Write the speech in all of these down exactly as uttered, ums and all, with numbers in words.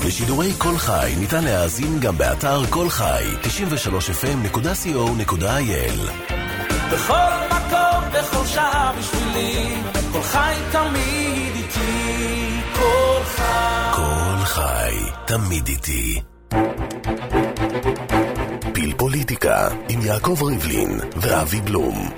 לשידורי כל חי ניתן להאזין גם באתר כל חי תשעים ושלוש אף אם נקודה סי או נקודה איי אל. בכל מקום, בכל שעה בשבילי, כל חי תמיד איתי, כל חי. כל חי תמיד איתי. פיל פוליטיקה עם יעקב ריבלין ואבי בלום.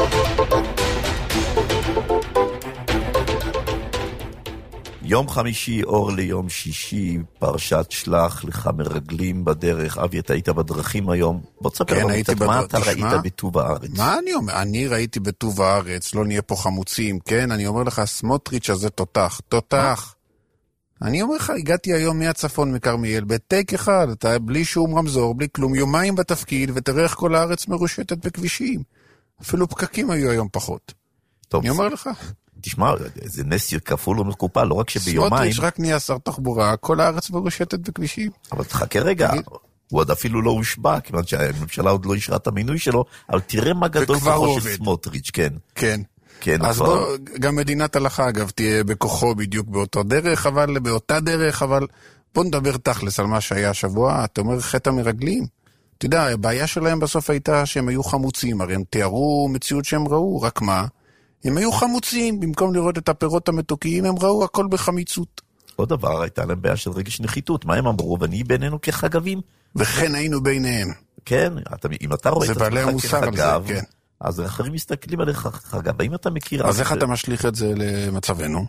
יום חמישי אור ליום שישי, פרשת שלח לך מרגלים בדרך. אבי, אתה היית בדרכים היום. בוא תספר לנו קצת מה אתה ראית בטוב הארץ. מה אני אומר? אני ראיתי בטוב הארץ, לא נהיה פה חמוצים, כן? אני אומר לך, סמוטריץ' הזה תותח, תותח. אני אומר לך, הגעתי היום מהצפון מקרמיאל, בטייק אחד, אתה בלי שום רמזור, בלי כלום, יומיים בתפקיד, ותראה איך כל הארץ מרושטת בכבישים. אפילו פקקים היו היום פחות. טוב, אני אומר לך. תשמע, זה נסיר כפול ומקופל, לא רק שביומיים... סמוטריץ' רק נהיה שר תחבורה, כל הארץ מרושטת בכבישים. אבל תחכה רגע, הוא עוד אפילו לא הושבע, כיוון שהממשלה עוד לא אישרה את המינוי שלו, אבל תראה מה גדול כוחו של סמוטריץ', כן. כן. כן, אז בוא, גם מדינת הלכה, אגב, תהיה בכוחו בדיוק באותו דרך, אבל באותה דרך, אבל בוא נדבר תכלס על מה שהיה השבוע. אתה אומר חטא המרגלים. אתה יודע, הבעיה שלהם בסוף הייתה שהם היו חמוצים, הרי הם תיארו מציאות שהם ראו, רק מה? הם היו חמוצים, במקום לראות את הפירות המתוקיים, הם ראו הכל בחמיצות. עוד דבר, הייתה להם בעיה של רגש נחיתות. מה הם אמרו? ואני בינינו כחגבים. וכן היינו ביניהם. כן, אתה, אם אתה רואה את עצמך כחגב, כן. אז אחרים מסתכלים עליך חגב. האם אתה מכיר... אז איך אתה משליך את זה למצבנו?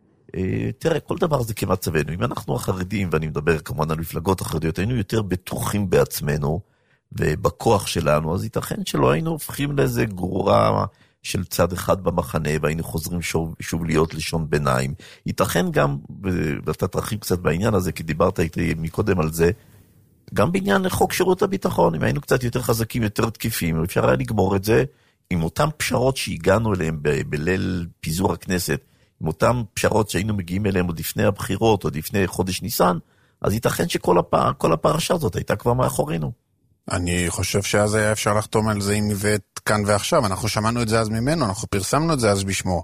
תראה, כל דבר זה כמצבנו. אם אנחנו החרדים, ואני מדבר כמובן על מפלגות החרדיות, היינו יותר בטוחים בעצמנו, ובכוח שלנו, אז ייתכן שלא היינו הופכים לאיזה גרורה... של צד אחד במחנה, והיינו חוזרים שוב, שוב להיות לשון ביניים. ייתכן גם, ואתה תרחיב קצת בעניין הזה, כי דיברת איתי מקודם על זה, גם בעניין חוק שירות הביטחון, אם היינו קצת יותר חזקים, יותר תקיפים, אפשר היה לגמור את זה, עם אותם פשרות שהגענו אליהם ב- בליל פיזור הכנסת, עם אותם פשרות שהיינו מגיעים אליהם עוד לפני הבחירות, עוד לפני חודש ניסן, אז ייתכן שכל הפ... כל הפרשה הזאת הייתה כבר מאחורינו. אני חושב שאז היה אפשר לחתום על זה עם מבט כאן ועכשיו, אנחנו שמענו את זה אז ממנו, אנחנו פרסמנו את זה אז בשמו.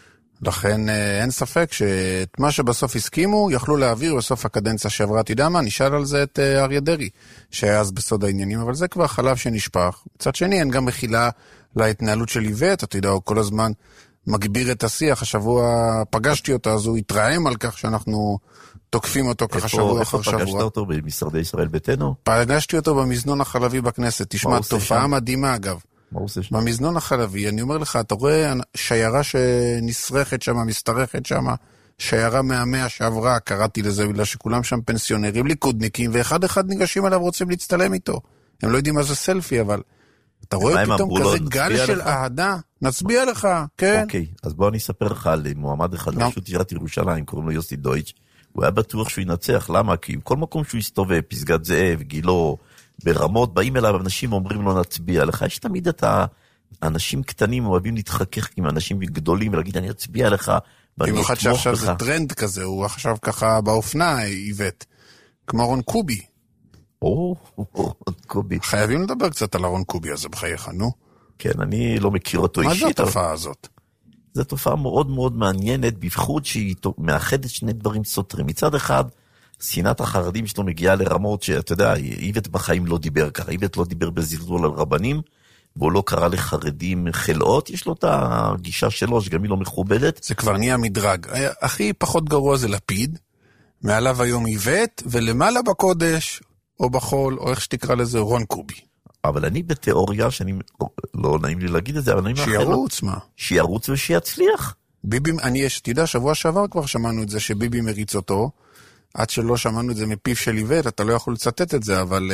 לכן אין ספק שאת מה שבסוף הסכימו, יכלו להעביר בסוף הקדנציה שעברה, אתה יודע מה, נשאל על זה את אריה דרעי, שהיה אז בסוד העניינים, אבל זה כבר חלב שנשפך. מצד שני, אין גם מחילה להתנהלות של איבט, אתה יודע, הוא כל הזמן מגביר את השיח, השבוע פגשתי אותו, אז הוא התרעם על כך שאנחנו... תוקפים אותו ככה שבוע אחר שבוע. איפה פגשת אותו? במשרדי ישראל ביתנו? פגשתי אותו במזנון החלבי בכנסת. תשמע, תופעה מדהימה אגב. מה הוא עושה שם? במזנון החלבי, אני אומר לך, אתה רואה שיירה שנשרכת שם, מסתרכת שם, שיירה מהמאה שעברה, קראתי לזה, בגלל שכולם שם פנסיונרים, ליכודניקים, ואחד אחד ניגשים אליו רוצים להצטלם איתו. הם לא יודעים מה זה סלפי, אבל אתה רואה פתאום כזה גל של אהדה, נצביע לך, כן. אוקיי, אז בוא אני אספר לך על מועמד אחד, לראשות עיריית ירושלים, קוראים לו יוסי דויטש, הוא היה בטוח שהוא ינצח, למה? כי כל מקום שהוא יסתובב, פסגת זאב, גילו, ברמות, באים אליו, אנשים אומרים לו נצביע, לך יש תמיד את האנשים קטנים, אוהבים להתחכך עם אנשים גדולים, ולהגיד אני אצביע לך, ואני אתמוך בך. במיוחד שעכשיו זה טרנד כזה, הוא עכשיו ככה באופנה, איבט, כמו רון קובי. או, רון קובי. חייבים לדבר קצת על הרון קובי הזה בחייך, נו? כן, אני לא מכיר אותו אישית. מה זו התופעה הזאת? זו תופעה מאוד מאוד מעניינת, בייחוד שהיא מאחדת שני דברים סותרים. מצד אחד, שנאת החרדים שלו מגיעה לרמות שאתה יודע, איבט בחיים לא דיבר ככה, איבט לא דיבר בזלזול על רבנים, והוא לא קרא לחרדים חלאות, יש לו את הגישה שלו, שגם היא לא מכובדת. זה כבר נהיה מדרג. הכי פחות גרוע זה לפיד, מעליו היום איבט, ולמעלה בקודש, או בחול, או איך שתקרא לזה, רון קובי. אבל אני בתיאוריה, שאני, לא נעים לי להגיד את זה, אבל אני מאחל לו. שירוץ, מה? שירוץ ושיצליח. ביבי, אני יש, תדע, שבוע שעבר כבר שמענו את זה, שביבי מריץ אותו, עד שלא שמענו את זה מפיו של איבט, אתה לא יכול לצטט את זה, אבל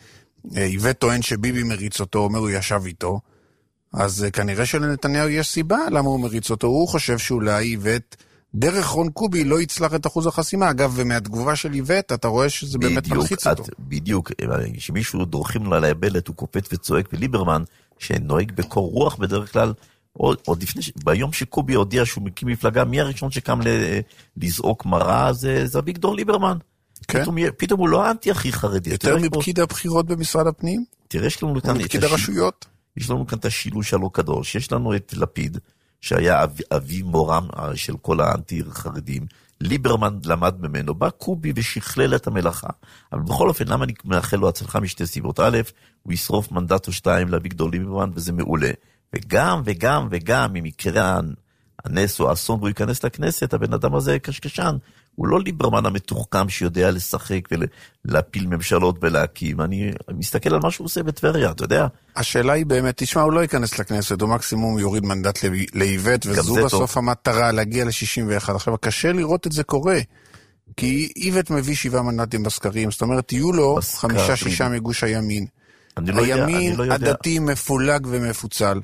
איבט טוען שביבי מריץ אותו, אומר הוא ישב איתו, אז כנראה שלנתניהו יש סיבה למה הוא מריץ אותו, הוא חושב שאולי איבט, דרך רון קובי לא יצלח את אחוז החסימה, אגב, ומהתגובה של איבט, אתה רואה שזה באמת מלחיץ אותו. בדיוק, שמישהו דורכים לו על היבלת, הוא קופט וצועק, וליברמן, שנוהג בקור רוח בדרך כלל, עוד לפני, ביום שקובי הודיע שהוא מקים מפלגה, מי הראשון שקם לזעוק מראה, זה אביגדור ליברמן. כן. פתאום הוא לא האנטי הכי חרדי. יותר מפקיד הבחירות במשרד הפנים? תראה, יש לנו כאן... מפקיד הרשויות? יש לנו כאן את השילוש הלא קדוש, יש לנו את לפיד, שהיה אבי, אבי מורם של כל האנטי חרדים, ליברמן למד ממנו, בא קובי ושכלל את המלאכה. אבל בכל אופן, למה אני מאחל לו הצלחה משתי סיבות? א', הוא ישרוף מנדט או שתיים לאביגדור ליברמן, וזה מעולה. וגם, וגם, וגם, אם יקרה הנס או האסון, והוא ייכנס לכנסת, הבן אדם הזה קשקשן. הוא לא ליברמן המתוחכם שיודע לשחק ולהפיל ממשלות ולהקים. אני מסתכל על מה שהוא עושה בטבריה, אתה יודע? השאלה היא באמת, תשמע, הוא לא ייכנס לכנסת, הוא מקסימום יוריד מנדט לאיבט, וזו בסוף המטרה, להגיע ל-שישים ואחת. עכשיו, קשה לראות את זה קורה, כי איבט מביא שבעה מנדטים בסקרים, זאת אומרת, יהיו לו חמישה שישה מגוש הימין. הימין הדתי מפולג ומפוצל.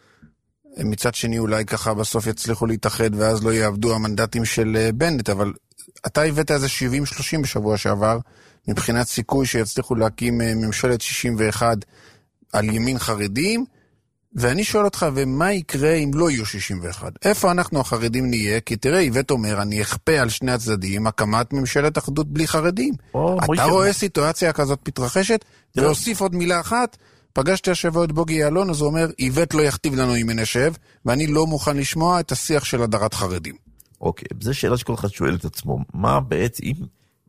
מצד שני, אולי ככה בסוף יצליחו להתאחד, ואז לא יעבדו המנדטים של בנט, אבל אתה הבאת איזה שבעים שלושים בשבוע שעבר, מבחינת סיכוי שיצליחו להקים ממשלת שישים ואחת על ימין חרדים, ואני שואל אותך, ומה יקרה אם לא יהיו שישים ואחת? איפה אנחנו החרדים נהיה? כי תראה, איבט אומר, אני אכפה על שני הצדדים הקמת ממשלת אחדות בלי חרדים. או, אתה רואה סיטואציה כזאת מתרחשת, והוסיף עוד מילה אחת, פגשתי השבוע את בוגי יעלון, אז הוא אומר, איבט לא יכתיב לנו אם נשב, ואני לא מוכן לשמוע את השיח של הדרת חרדים. אוקיי, זו שאלה שכל אחד שואל את עצמו, מה בעצם, אם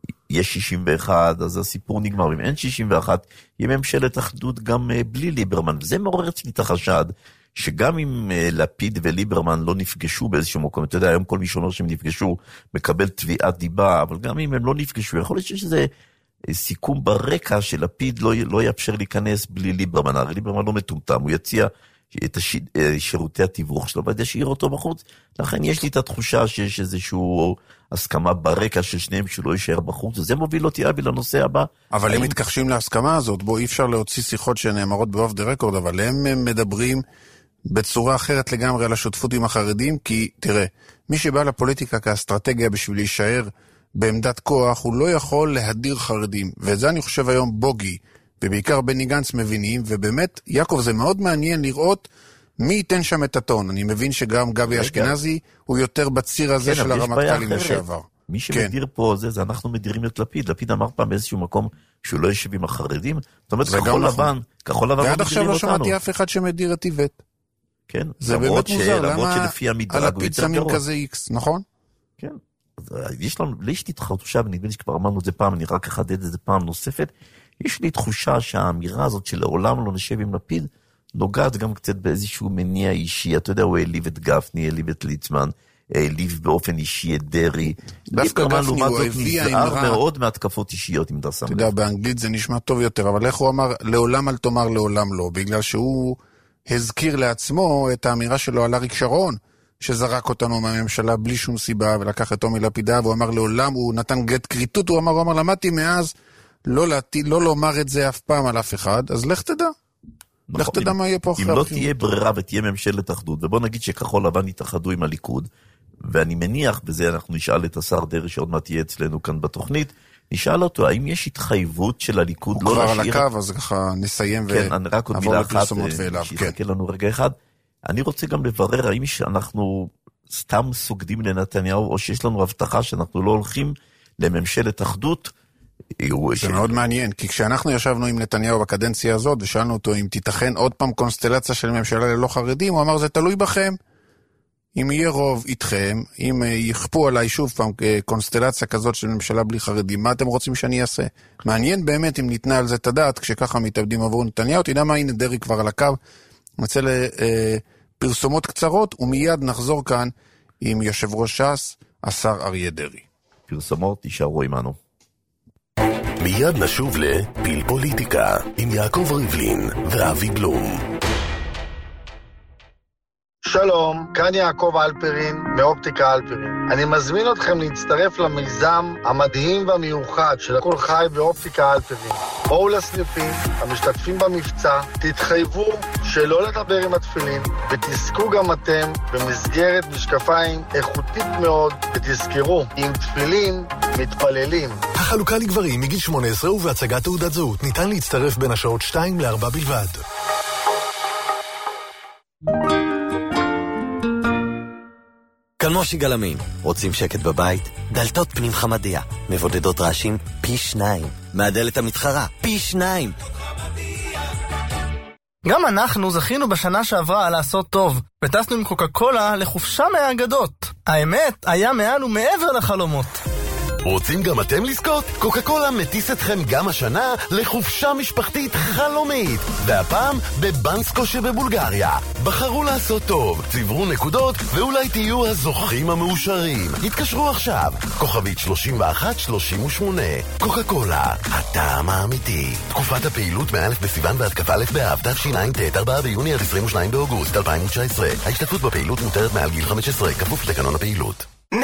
יש שישים ואחת, אז הסיפור נגמר, אם אין שישים ואחת, יהיה ממשלת אחדות גם בלי ליברמן, וזה מעורר אצלי את החשד, שגם אם לפיד וליברמן לא נפגשו באיזשהו מקום, אתה יודע, היום כל מי שאומר שהם נפגשו, מקבל תביעת דיבה, אבל גם אם הם לא נפגשו, יכול להיות שזה סיכום ברקע של לפיד לא, לא יאפשר להיכנס בלי ליברמן, הרי ליברמן לא מטומטם, הוא יציע את הש... שירותי התיווך שלו, ועד ישאיר אותו בחוץ, לכן יש לי את התחושה שיש איזשהו הסכמה ברקע של שניהם שלא יישאר בחוץ, וזה מוביל אותי אבי לנושא הבא. אבל הם מתכחשים להסכמה הזאת, בו אי אפשר להוציא שיחות שנאמרות באוף דה רקורד, אבל הם מדברים בצורה אחרת לגמרי על השותפות עם החרדים, כי תראה, מי שבא לפוליטיקה כאסטרטגיה בשביל להישאר בעמדת כוח, הוא לא יכול להדיר חרדים, וזה אני חושב היום בוגי, ובעיקר בני גנץ מבינים, ובאמת, יעקב, זה מאוד מעניין לראות מי ייתן שם את הטון. אני מבין שגם גבי אשכנזי הוא יותר בציר הזה של הרמטכ"לים לשעבר. מי שמדיר פה זה, זה אנחנו מדירים את לפיד. לפיד אמר פעם באיזשהו מקום שהוא לא יושב עם החרדים. זאת אומרת, כחול לבן, כחול לבן ועד עכשיו לא שמעתי אף אחד שמדיר את איבט. כן. זה באמת מוזר, למה על לפיד שמים כזה איקס, נכון? כן. יש לנו, יש לי תחושה, ונדמה לי שכבר אמרנו את זה פעם, אני רק אחדד את זה פעם נוספת, יש לי תחושה שהאמירה הזאת שלעולם לא נשב עם לפיד, נוגעת גם קצת באיזשהו מניע אישי, אתה יודע, הוא העליב את גפני, העליב את ליצמן, העליב באופן אישי את דרי. דווקא גפני הוא הביא האמרה מאוד מהתקפות אישיות, אם אתה שם. אתה יודע, באנגלית זה נשמע טוב יותר, אבל איך הוא אמר, לעולם אל תאמר לעולם לא, בגלל שהוא הזכיר לעצמו את האמירה שלו על אריק שרון, שזרק אותנו מהממשלה בלי שום סיבה, ולקח את תומי לפידה, והוא אמר לעולם, הוא נתן גט קריטות, הוא אמר, הוא אמר, למדתי מאז, לא, להטיל, לא לומר את זה אף פעם על אף אחד, אז לך תדע. נכון, לך תדע אם, מה יהיה פה אחרי אם לא תהיה ברירה ותהיה ממשלת אחדות, ובוא נגיד שכחול לבן יתאחדו עם הליכוד, ואני מניח, בזה אנחנו נשאל את השר דרי, שעוד מעט תהיה אצלנו כאן בתוכנית, נשאל אותו, האם יש התחייבות של הליכוד לא להשאיר... הוא כבר על הקו, אז ככה נסיים כן, ונעבור לפרסומות ואליו. שיחכה כן. לנו רגע אחד. אני רוצה גם לברר, האם אנחנו סתם סוגדים לנתניהו, או שיש לנו הבטחה שאנחנו לא הולכים לממשלת אחדות. זה מאוד מעניין, כי כשאנחנו ישבנו עם נתניהו בקדנציה הזאת, ושאלנו אותו אם תיתכן עוד פעם קונסטלציה של ממשלה ללא חרדים, הוא אמר, זה תלוי בכם. אם יהיה רוב איתכם, אם יכפו עליי שוב פעם קונסטלציה כזאת של ממשלה בלי חרדים, מה אתם רוצים שאני אעשה? מעניין באמת אם ניתנה על זה את הדעת, כשככה מתאבדים עבור נתניהו, תדע מה, הנה דרי כבר על הקו, נצא לפרסומות קצרות, ומיד נחזור כאן עם יושב ראש ש"ס, השר אריה דרי. פרסומות, תישארו עמנו. מיד נשוב לפיל פוליטיקה, עם יעקב ריבלין ואבי בלום. שלום, כאן יעקב אלפרין מאופטיקה אלפרין. אני מזמין אתכם להצטרף למיזם המדהים והמיוחד של הכל חי באופטיקה אלפרין. בואו לסניפים, המשתתפים במבצע, תתחייבו שלא לדבר עם התפילין, ותזכו גם אתם במסגרת משקפיים איכותית מאוד, ותזכרו, עם תפילין מתפללים. החלוקה לגברים מגיל שמונה עשרה ובהצגת תעודת זהות ניתן להצטרף בין השעות שתיים לארבע בלבד. קלמושי גלמים, רוצים שקט בבית? דלתות פנים חמדיה, מבודדות רעשים פי שניים, מהדלת המתחרה פי שניים. גם אנחנו זכינו בשנה שעברה לעשות טוב, וטסנו עם קוקה קולה לחופשה מהאגדות. האמת, היה מעל ומעבר לחלומות. רוצים גם אתם לזכות? קוקה קולה מטיס אתכם גם השנה לחופשה משפחתית חלומית, והפעם בבנסקו שבבולגריה. בחרו לעשות טוב, צברו נקודות ואולי תהיו הזוכים המאושרים. התקשרו עכשיו, כוכבית שלושים ואחת שלושים ושמונה. קוקה קולה, הטעם האמיתי. תקופת הפעילות מא' בסיוון ועד כ"א באב תשע"ט, ארבעה ביוני עד עשרים ושניים באוגוסט אלפיים תשע עשרה. ההשתתפות בפעילות מותרת מעל גיל חמש עשרה, כפוף לתקנון הפעילות.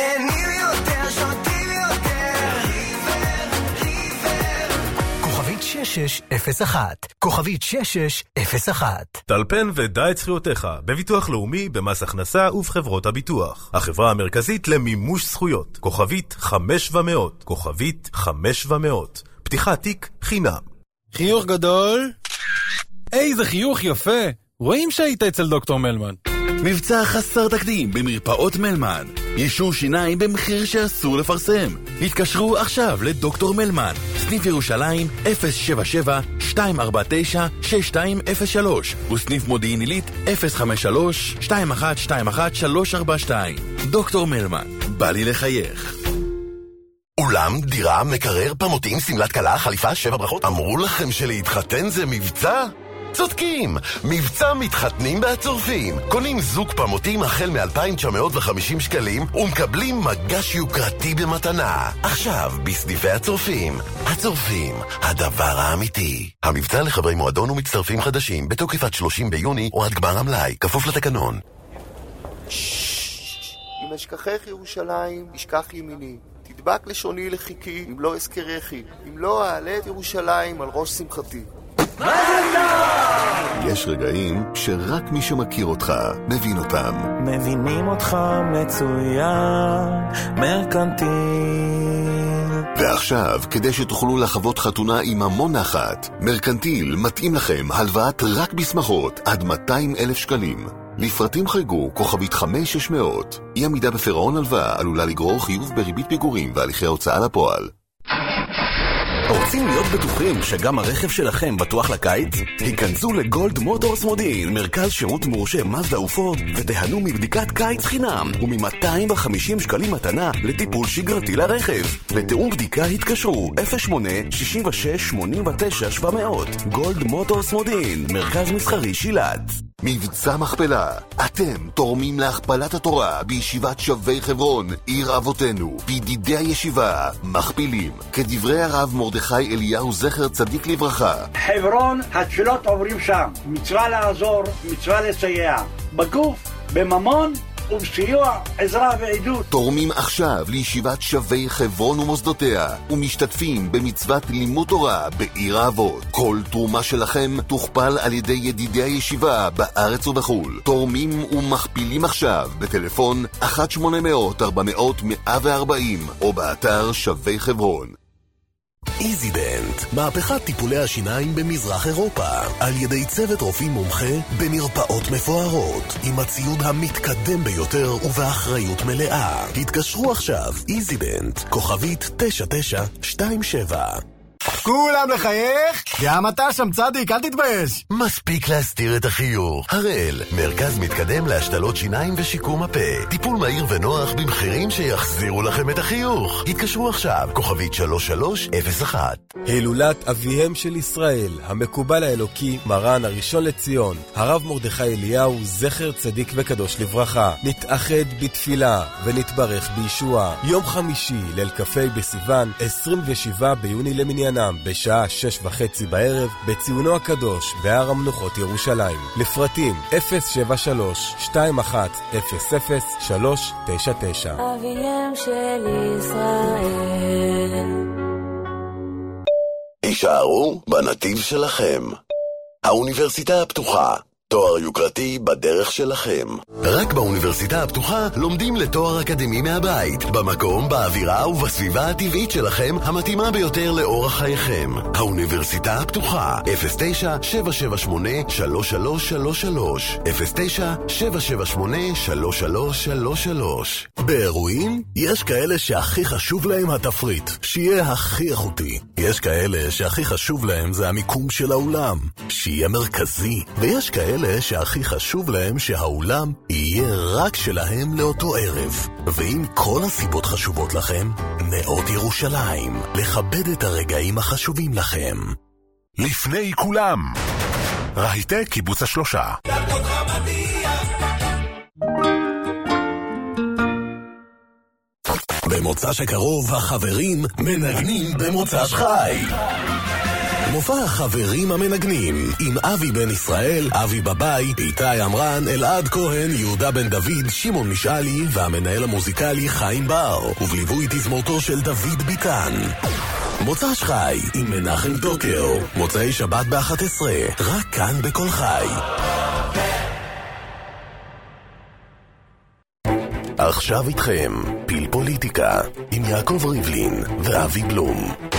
שש שש אפס אחת, כוכבית שש שש אפס אחת. טלפן ודע את זכויותיך, בביטוח לאומי, במס הכנסה ובחברות הביטוח. החברה המרכזית למימוש זכויות, כוכבית חמש ומאות, כוכבית חמש ומאות. פתיחת תיק חינם. חיוך גדול. איזה חיוך יפה. רואים שהיית אצל דוקטור מלמן. מבצע חסר תקדים במרפאות מלמן. יישור שיניים במחיר שאסור לפרסם. התקשרו עכשיו לדוקטור מלמן. סניף ירושלים אפס שבע שבע שתיים ארבע תשע שש שתיים אפס שלוש וסניף מודיעין עילית אפס חמש שלוש שתיים אחת שתיים אחת שלוש ארבע שתיים. דוקטור מלמן, בא לי לחייך. אולם, דירה, מקרר, פמוטים, סמלת קלה, חליפה, שבע ברכות. אמרו לכם שלהתחתן זה מבצע? צודקים! מבצע מתחתנים בהצורפים. קונים זוג פמוטים החל מ-אלפיים תשע מאות וחמישים שקלים ומקבלים מגש יוקרתי במתנה. עכשיו בסניפי הצורפים. הצורפים, הדבר האמיתי. המבצע לחברי מועדון ומצטרפים חדשים בתוקף עד שלושים ביוני או עד גמר המלאי, כפוף לתקנון. אם אשכחך ירושלים, ישכח ימיני. תדבק לשוני לחיקי, אם לא אזכרכי. אם לא אעלה את ירושלים על ראש שמחתי. יש רגעים שרק מי שמכיר אותך מבין אותם. מבינים אותך מצוין, מרקנטיל. ועכשיו, כדי שתוכלו לחוות חתונה עם המון נחת, מרקנטיל מתאים לכם הלוואת רק בשמחות עד מאתיים אלף שקלים. לפרטים חייגו כוכבית חמש שש מאות. אי עמידה בפירעון הלוואה עלולה לגרור חיוב בריבית פיגורים והליכי הוצאה לפועל. רוצים להיות בטוחים שגם הרכב שלכם בטוח לקיץ? היכנסו לגולד מוטורס מודיעין, מרכז שירות מורשה מזדה ופורד, ותיהנו מבדיקת קיץ חינם ומ-מאתיים וחמישים שקלים מתנה לטיפול שגרתי לרכב. לתיאום בדיקה התקשרו אפס שמונה שש שש שמונה תשע שבע מאות. גולד מוטורס מודיעין, מרכז מסחרי שילת. מבצע מכפלה. אתם תורמים להכפלת התורה בישיבת שבי חברון, עיר אבותינו. בידידי הישיבה מכפילים. כדברי הרב מרדכי אליהו זכר צדיק לברכה. חברון, התפילות עוברים שם. מצווה לעזור, מצווה לסייע. בגוף, בממון ובסיוע, עזרה ועידוד. תורמים עכשיו לישיבת שבי חברון ומוסדותיה, ומשתתפים במצוות לימוד תורה בעיר האבות. כל תרומה שלכם תוכפל על ידי ידידי הישיבה בארץ ובחול. תורמים ומכפילים עכשיו בטלפון אחת שמונה מאות ארבע מאות מאה וארבעים או באתר שבי חברון. איזידנט, מהפכת טיפולי השיניים במזרח אירופה, על ידי צוות רופאים מומחה במרפאות מפוארות, עם הציוד המתקדם ביותר ובאחריות מלאה. התקשרו עכשיו, איזידנט, כוכבית תשע תשע שתיים שבע. כולם לחייך? גם אתה שם צדיק, אל תתבייש. מספיק להסתיר את החיוך. הראל, מרכז מתקדם להשתלות שיניים ושיקום הפה. טיפול מהיר ונוח במחירים שיחזירו לכם את החיוך. התקשרו עכשיו, כוכבית שלוש שלוש אפס אחת. הילולת אביהם של ישראל, המקובל האלוקי, מרן הראשון לציון, הרב מרדכי אליהו, זכר צדיק וקדוש לברכה. נתאחד בתפילה ונתברך בישועה. יום חמישי, ליל כ"ה בסיוון, עשרים ושבעה ביוני למניינם, בשעה שש וחצי בערב, בציונו הקדוש, בהר המנוחות ירושלים. לפרטים אפס שבע שלוש שתיים אחת אפס אפס שלוש תשע תשע. אביהם של ישראל. הישארו בנתיב שלכם. האוניברסיטה הפתוחה, תואר יוקרתי בדרך שלכם. רק באוניברסיטה הפתוחה לומדים לתואר אקדמי מהבית, במקום, באווירה ובסביבה הטבעית שלכם, המתאימה ביותר לאורח חייכם. האוניברסיטה הפתוחה, אפס תשע שבע שבע שמונה שלוש שלוש שלוש שלוש, אפס תשע שבע שבע שמונה שלוש שלוש שלוש שלוש. באירועים יש כאלה שהכי חשוב להם התפריט, שיהיה הכי איכותי. יש כאלה שהכי חשוב להם זה המיקום של האולם, שיהיה מרכזי. ויש כאלה כאלה שהכי חשוב להם שהאולם יהיה רק שלהם לאותו ערב. ואם כל הסיבות חשובות לכם, נאות ירושלים, לכבד את הרגעים החשובים לכם. לפני כולם, רהיטי קיבוץ השלושה. במוצא שקרוב החברים מנגנים במוצא שחי. מופע החברים המנגנים עם אבי בן ישראל, אבי בבאי, איתי אמרן, אלעד כהן, יהודה בן דוד, שמעון משאלי והמנהל המוזיקלי חיים בר, ובליווי תזמורתו של דוד ביטן. מוצא שחי עם מנחם דוקר, מוצאי שבת ב-אחת עשרה, רק כאן בכל חי. עכשיו איתכם פיל פוליטיקה עם יעקב ריבלין ואבי בלום.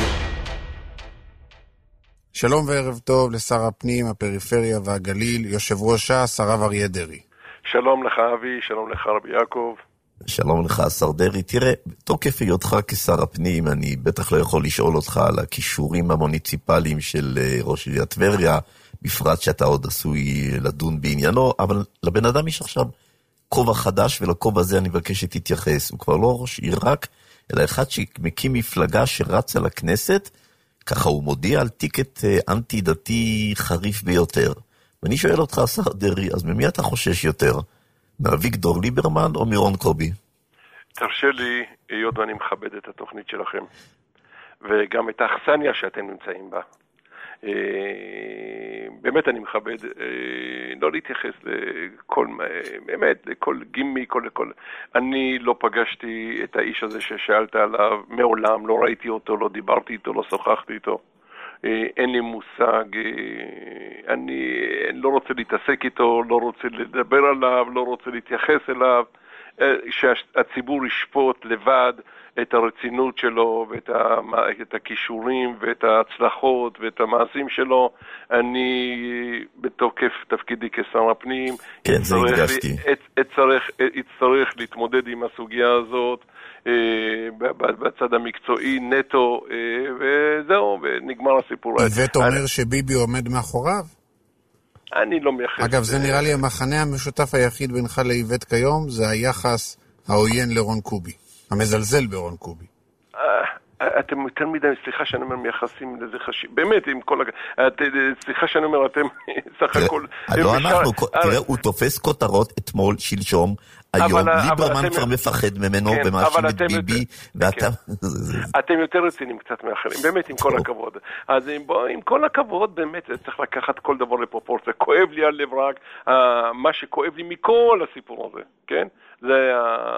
שלום וערב טוב לשר הפנים, הפריפריה והגליל, יושב ראש ש"ס, הרב אריה דרעי. שלום לך אבי, שלום לך רבי יעקב. שלום לך השר דרעי. תראה, תוקף היותך כשר הפנים, אני בטח לא יכול לשאול אותך על הכישורים המוניציפליים של ראש עיריית טבריה, בפרט שאתה עוד עשוי לדון בעניינו, אבל לבן אדם יש עכשיו כובע חדש, ולכובע הזה אני מבקש שתתייחס. הוא כבר לא ראש עיר רק, אלא אחד שמקים מפלגה שרצה לכנסת, ככה הוא מודיע על טיקט אנטי דתי חריף ביותר. ואני שואל אותך, השר דרעי, אז ממי אתה חושש יותר? מאביגדור ליברמן או מירון קובי? תרשה לי, היות ואני מכבד את התוכנית שלכם, וגם את האכסניה שאתם נמצאים בה. באמת אני מכבד לא להתייחס לכל, באמת, לכל גימי, כל, לכל. אני לא פגשתי את האיש הזה ששאלת עליו, מעולם, לא ראיתי אותו, לא דיברתי איתו, לא שוחחתי איתו. אין לי מושג, אני לא רוצה להתעסק איתו, לא רוצה לדבר עליו, לא רוצה להתייחס אליו, שהציבור ישפוט לבד את הרצינות שלו ואת את הכישורים ואת ההצלחות ואת המעשים שלו. אני בתוקף תפקידי כשר הפנים כן, זה הדגשתי. אצטרך, אצטרך להתמודד עם הסוגיה הזאת בצד המקצועי נטו, וזהו, ונגמר הסיפור. איווט אומר שביבי עומד מאחוריו? אני לא מייחס. אגב, זה נראה לי המחנה המשותף היחיד בינך לאיווט כיום, זה היחס העוין לרון קובי, המזלזל ברון קובי. אתם יותר מדי, סליחה שאני אומר, מייחסים לזה חשיב. באמת, עם כל... סליחה שאני אומר, אתם סך הכל... לא אנחנו, תראה, הוא תופס כותרות אתמול, שלשום, היום, ליברמן כבר מפחד ממנו, ומאשים את ביבי, ואתה... אתם יותר רצינים קצת מאחרים, באמת, עם כל הכבוד. אז עם כל הכבוד, באמת, צריך לקחת כל דבר לפרופורציה. כואב לי הלב רק, מה שכואב לי מכל הסיפור הזה, כן? זה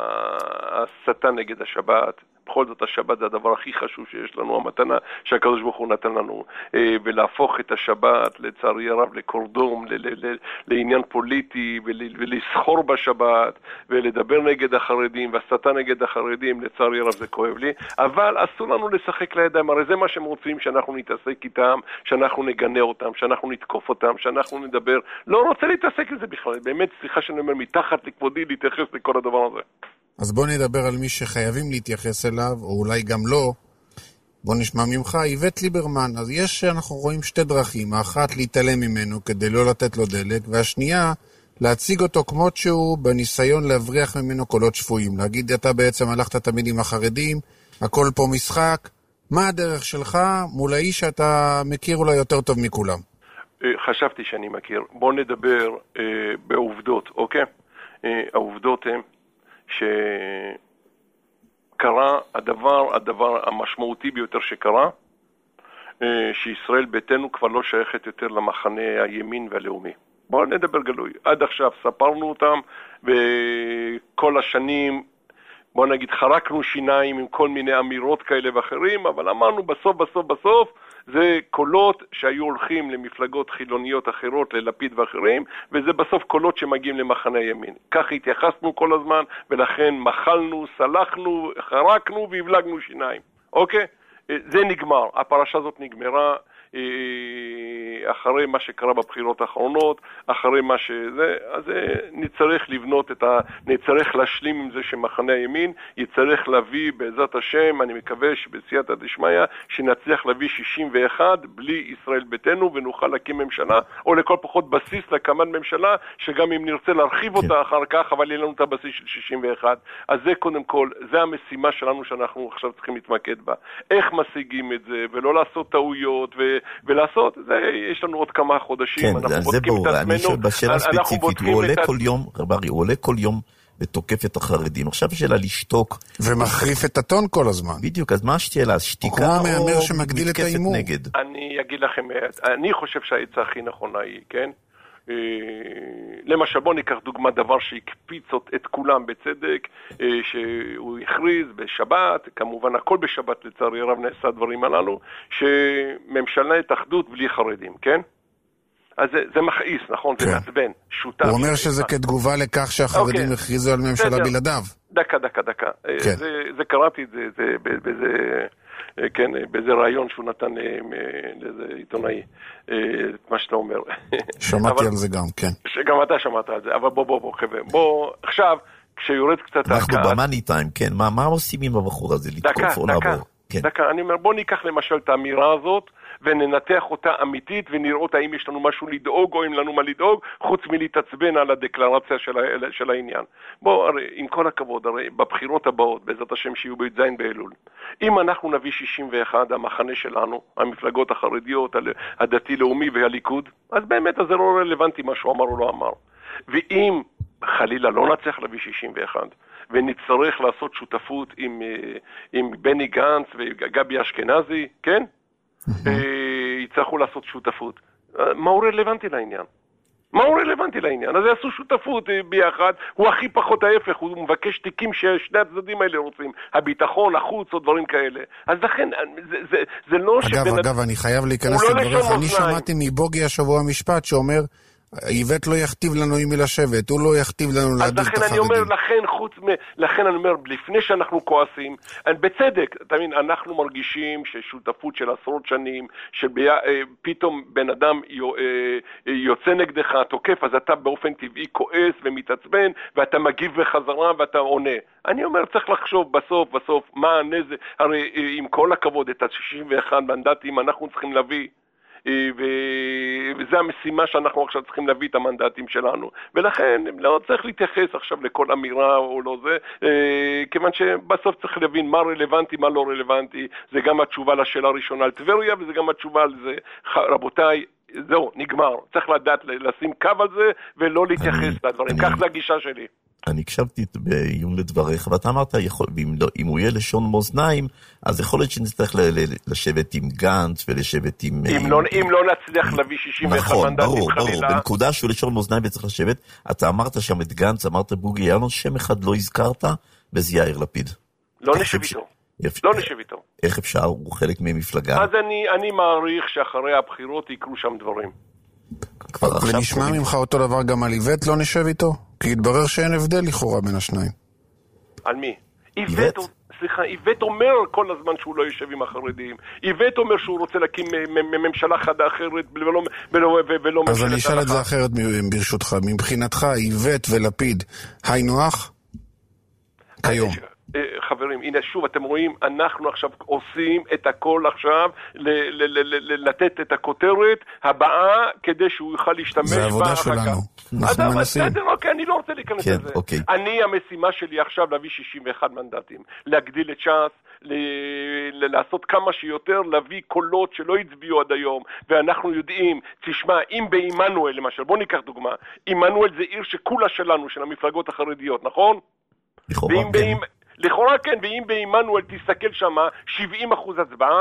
הסתה נגד השבת. בכל זאת השבת זה הדבר הכי חשוב שיש לנו, המתנה שהקדוש ברוך הוא נתן לנו, ולהפוך את השבת לצערי הרב לקורדום, לעניין פוליטי, ולסחור בשבת, ולדבר נגד החרדים, והסתה נגד החרדים, לצערי הרב זה כואב לי, אבל אסור לנו לשחק לידיים, הרי זה מה שהם רוצים, שאנחנו נתעסק איתם, שאנחנו נגנה אותם, שאנחנו נתקוף אותם, שאנחנו נדבר, לא רוצה להתעסק לזה בכלל, באמת סליחה שאני אומר, מתחת לכבודי להתייחס לכל הדבר הזה. אז בוא נדבר על מי שחייבים להתייחס אליו, או אולי גם לא. בוא נשמע ממך, איווט ליברמן. אז יש, אנחנו רואים שתי דרכים. האחת, להתעלם ממנו כדי לא לתת לו דלק, והשנייה, להציג אותו כמות שהוא בניסיון להבריח ממנו קולות שפויים. להגיד, אתה בעצם הלכת תמיד עם החרדים, הכל פה משחק. מה הדרך שלך מול האיש שאתה מכיר אולי יותר טוב מכולם? חשבתי שאני מכיר. בוא נדבר אה, בעובדות, אוקיי? אה, העובדות הן שקרה הדבר, הדבר המשמעותי ביותר שקרה, שישראל ביתנו כבר לא שייכת יותר למחנה הימין והלאומי. בואו נדבר גלוי. עד עכשיו ספרנו אותם, וכל השנים, בואו נגיד, חרקנו שיניים עם כל מיני אמירות כאלה ואחרים, אבל אמרנו בסוף, בסוף, בסוף, זה קולות שהיו הולכים למפלגות חילוניות אחרות, ללפיד ואחרים, וזה בסוף קולות שמגיעים למחנה הימין. כך התייחסנו כל הזמן, ולכן מחלנו, סלחנו, חרקנו והבלגנו שיניים. אוקיי? זה נגמר. הפרשה הזאת נגמרה. אחרי מה שקרה בבחירות האחרונות, אחרי מה שזה, אז נצטרך לבנות את ה... נצטרך להשלים עם זה שמחנה הימין יצטרך להביא בעזרת השם, אני מקווה שבסייעתא דשמיא, שנצליח להביא שישים ואחת בלי ישראל ביתנו ונוכל להקים ממשלה, או לכל פחות בסיס להקמת ממשלה, שגם אם נרצה להרחיב אותה כן. אחר כך, אבל יהיה לנו את הבסיס של שישים ואחת. אז זה קודם כל, זה המשימה שלנו שאנחנו עכשיו צריכים להתמקד בה. איך משיגים את זה, ולא לעשות טעויות, ו... ולעשות, זה, יש לנו עוד כמה חודשים, כן, אנחנו זה בודקים ברור. את עצמנו. אני שואל בשאלה ספציפית, הוא עולה כל יום, רברי, הוא עולה כל יום ותוקף את החרדים. עכשיו שאלה לשתוק. ומחריף את הטון כל הזמן. בדיוק, אז מה השאלה? שתיקה או מתקפת נגד? אני אגיד לכם, אני חושב שהעצה הכי נכונה היא, כן? למשל בוא ניקח דוגמה דבר שהקפיץ את כולם בצדק, שהוא הכריז בשבת, כמובן הכל בשבת לצערי הרב נעשה דברים הללו, שממשלת אחדות בלי חרדים, כן? אז זה, זה מכעיס, נכון? כן. זה מעצבן, שותף. הוא אומר שזה כתגובה לכך שהחרדים אוקיי. הכריזו על ממשלה זה, בלעדיו. דקה, דקה, דקה. כן. זה, זה קראתי את זה, זה באיזה, כן, באיזה רעיון שהוא נתן לאיזה עיתונאי, את מה שאתה אומר. שמעתי אבל, על זה גם, כן. שגם אתה שמעת על זה, אבל בוא, בוא, בוא, חבר'ה. בוא, עכשיו, כשיורד קצת... אנחנו במאני טיים, כן. מה, מה עושים עם הבחור הזה? לתקוף או לעבור? כן. דקה, אני אומר, בוא ניקח למשל את האמירה הזאת, וננתח אותה אמיתית, ונראות האם יש לנו משהו לדאוג, או אם לנו מה לדאוג, חוץ מלהתעצבן על הדקלרציה של, ה- של העניין. בוא, הרי, עם כל הכבוד, הרי, בבחירות הבאות, בעזרת השם שיהיו בית זין באלול, אם אנחנו נביא שישים ואחת, המחנה שלנו, המפלגות החרדיות, הדתי-לאומי והליכוד, אז באמת, אז זה לא רלוונטי מה שהוא אמר או לא אמר. ואם חלילה לא נצליח להביא שישים ואחת, ונצטרך לעשות שותפות עם, עם בני גנץ וגבי אשכנזי, כן? יצטרכו לעשות שותפות. מה הוא רלוונטי לעניין? מה הוא רלוונטי לעניין? אז יעשו שותפות ביחד, הוא הכי פחות ההפך, הוא מבקש תיקים ששני הצדדים האלה רוצים, הביטחון, החוץ או דברים כאלה. אז לכן, זה, זה, זה לא... אגב, שבנ... אגב, אני חייב להיכנס לא לדבריך, אני שמעתי מבוגי השבוע משפט שאומר, איבט לא יכתיב לנו עם מי לשבת, הוא לא יכתיב לנו להדיל את החרדים. אז לכן אני אומר, לכן חוץ מ... לכן אני אומר, לפני שאנחנו כועסים, בצדק, תמיד, אנחנו מרגישים ששותפות של עשרות שנים, שפתאום בן אדם יוצא נגדך, תוקף, אז אתה באופן טבעי כועס ומתעצבן, ואתה מגיב בחזרה ואתה עונה. אני אומר, צריך לחשוב בסוף, בסוף, מה הנזק, הרי עם כל הכבוד, את ה-שישים ואחת מנדטים אנחנו צריכים להביא, וזה המשימה שאנחנו עכשיו צריכים להביא את המנדטים שלנו, ולכן לא צריך להתייחס עכשיו לכל אמירה או לא זה, כיוון שבסוף צריך להבין מה רלוונטי, מה לא רלוונטי. זה גם התשובה לשאלה הראשונה על טבריה, וזה גם התשובה על זה. רבותיי, זהו, נגמר. צריך לדעת לשים קו על זה ולא להתייחס לדברים. כך זה הגישה שלי. אני הקשבתי בעיון לדבריך, ואתה אמרת, יכול, ואם לא, אם הוא יהיה לשון מאזניים, אז יכול להיות שנצטרך לשבת עם גנץ ולשבת עם... אם לא, אם לא נצליח להביא שישים ואחת נכון, מנדטים ברור, חלילה. ברור, בנקודה שהוא לשון מאזניים וצריך לשבת, אתה אמרת שם את גנץ, אמרת בוגי יעלון, שם אחד לא הזכרת, וזה יאיר לפיד. לא נשב איתו. לא נשב איתו. איך אפשר? הוא חלק ממפלגה. אז אני, אני מעריך שאחרי הבחירות יקרו שם דברים. ונשמע ממך אותו דבר גם על איבט, לא נשב איתו? כי התברר שאין הבדל לכאורה בין השניים. על מי? איבט, סליחה, איבט אומר כל הזמן שהוא לא יושב עם החרדים. איבט אומר שהוא רוצה להקים ממשלה חדה אחרת ולא, ולא, ולא אז אני אשאל את זה אחרת ברשותך. מבחינתך, איבט ולפיד, היינו אח? כיום. חברים, הנה שוב אתם רואים, אנחנו עכשיו עושים את הכל עכשיו לתת את הכותרת הבאה כדי שהוא יוכל להשתמש בה. זה העבודה שלנו, אנחנו מנסים. אוקיי, אני לא רוצה להיכנס לזה. אני, המשימה שלי עכשיו להביא שישים ואחת מנדטים, להגדיל את ש"ס, לעשות כמה שיותר, להביא קולות שלא הצביעו עד היום, ואנחנו יודעים, תשמע, אם בעמנואל למשל, בוא ניקח דוגמה, עמנואל זה עיר שכולה שלנו, של המפלגות החרדיות, נכון? לכאורה, כן. לכאורה כן, ואם בעמנואל תסתכל שמה, שבעים אחוז הצבעה.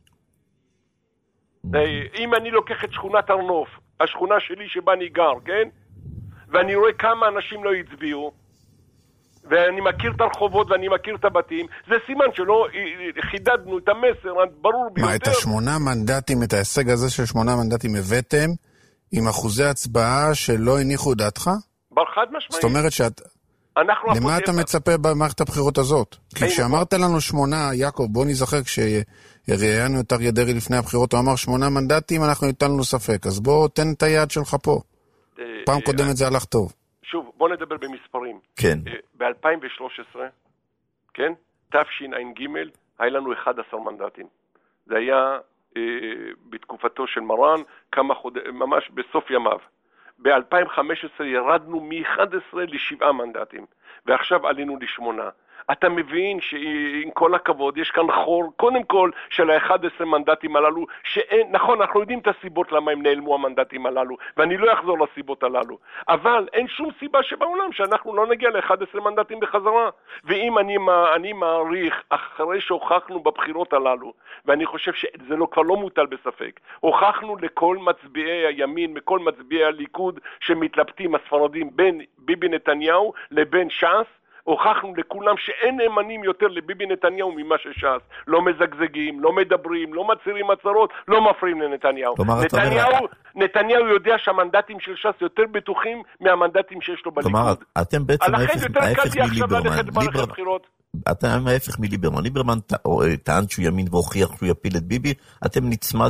אם אני לוקח את שכונת ארנוף, השכונה שלי שבה אני גר, כן? ואני רואה כמה אנשים לא הצביעו, ואני מכיר את הרחובות ואני מכיר את הבתים, זה סימן שלא חידדנו את המסר, ברור ביותר. מה, את השמונה מנדטים, את ההישג הזה של שמונה מנדטים הבאתם, עם אחוזי הצבעה שלא הניחו דעתך? בר חד משמעית. זאת אומרת שאת... אנחנו למה הפוטנציה. אתה מצפה במערכת הבחירות הזאת? כי כשאמרת לנו שמונה, יעקב, בוא נזכר, כשראיינו את אריה דרעי לפני הבחירות, הוא אמר שמונה מנדטים, אנחנו ניתן לנו ספק. אז בוא תן את היד שלך פה. פעם קודמת זה הלך טוב. שוב, בוא נדבר במספרים. כן. ב-אלפיים ושלוש עשרה, כן? תשע"ג, היה לנו אחד עשר מנדטים. זה היה אה, בתקופתו של מרן, כמה חוד... ממש בסוף ימיו. ב-אלפיים וחמש עשרה ירדנו מ-אחד עשר ל-שבעה מנדטים, ועכשיו עלינו לשמונה. אתה מבין שעם כל הכבוד יש כאן חור, קודם כל של ה-אחד עשר מנדטים הללו, שאין, נכון, אנחנו יודעים את הסיבות למה הם נעלמו המנדטים הללו, ואני לא אחזור לסיבות הללו, אבל אין שום סיבה שבעולם שאנחנו לא נגיע ל-אחד עשר מנדטים בחזרה. ואם אני, אני מעריך, אחרי שהוכחנו בבחירות הללו, ואני חושב שזה לא, כבר לא מוטל בספק, הוכחנו לכל מצביעי הימין, מכל מצביעי הליכוד שמתלבטים הספרדים בין ביבי נתניהו לבין ש"ס, הוכחנו לכולם שאין נאמנים יותר לביבי נתניהו ממה שש"ס. לא מזגזגים, לא מדברים, לא מצהירים הצהרות, לא מפריעים לנתניהו. נתניהו, נתניהו יודע שהמנדטים של ש"ס יותר בטוחים מהמנדטים שיש לו בליכוד. כלומר, אתם בעצם ההפך מליברמן. אתם ההפך מליברמן. ליברמן טען שהוא ימין והוכיח שהוא יפיל את ביבי, אתם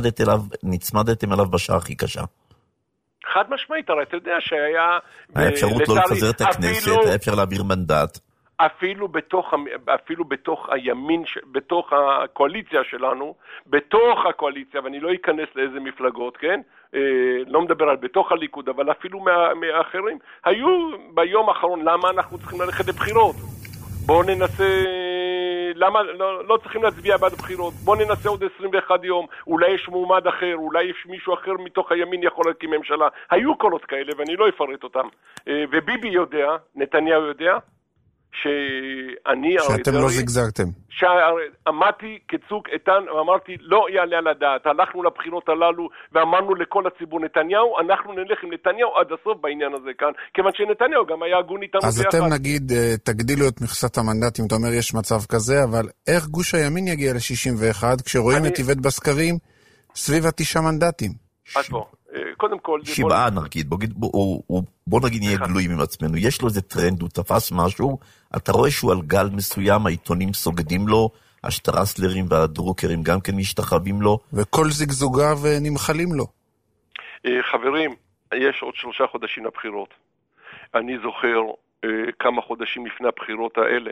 נצמדתם אליו בשעה הכי קשה. חד משמעית, הרי אתה יודע שהיה... האפשרות לא לפזר את הכנסת, האפשר להעביר מנדט. אפילו בתוך, אפילו בתוך הימין, בתוך הקואליציה שלנו, בתוך הקואליציה, ואני לא אכנס לאיזה מפלגות, כן? לא מדבר על בתוך הליכוד, אבל אפילו מה, מהאחרים, היו ביום האחרון, למה אנחנו צריכים ללכת לבחירות? בואו ננסה... למה לא, לא צריכים להצביע בעד הבחירות? בוא ננסה עוד עשרים ואחד יום, אולי יש מועמד אחר, אולי יש מישהו אחר מתוך הימין יכול להקים ממשלה. היו קולות כאלה ואני לא אפרט אותם. וביבי יודע, נתניהו יודע, שאני... שאתם לא זגזגתם. שעמדתי כצוק איתן ואמרתי לא יעלה על הדעת. הלכנו לבחירות הללו ואמרנו לכל הציבור נתניהו, אנחנו נלך עם נתניהו עד הסוף בעניין הזה כאן, כיוון שנתניהו גם היה הגון איתנו ביחד. אז אתם נגיד תגדילו את מכסת המנדטים, אתה אומר יש מצב כזה, אבל איך גוש הימין יגיע ל-שישים ואחת כשרואים את איווט בסקרים סביב התשעה מנדטים? אז בוא. קודם כל... שבעה נגיד, בוא, בוא, בוא נגיד נהיה גלויים עם עצמנו, יש לו איזה טרנד, הוא תפס משהו, אתה רואה שהוא על גל מסוים, העיתונים סוגדים לו, השטרסלרים והדרוקרים גם כן משתחווים לו. וכל זגזוגיו נמחלים לו. חברים, יש עוד שלושה חודשים לבחירות. אני זוכר כמה חודשים לפני הבחירות האלה,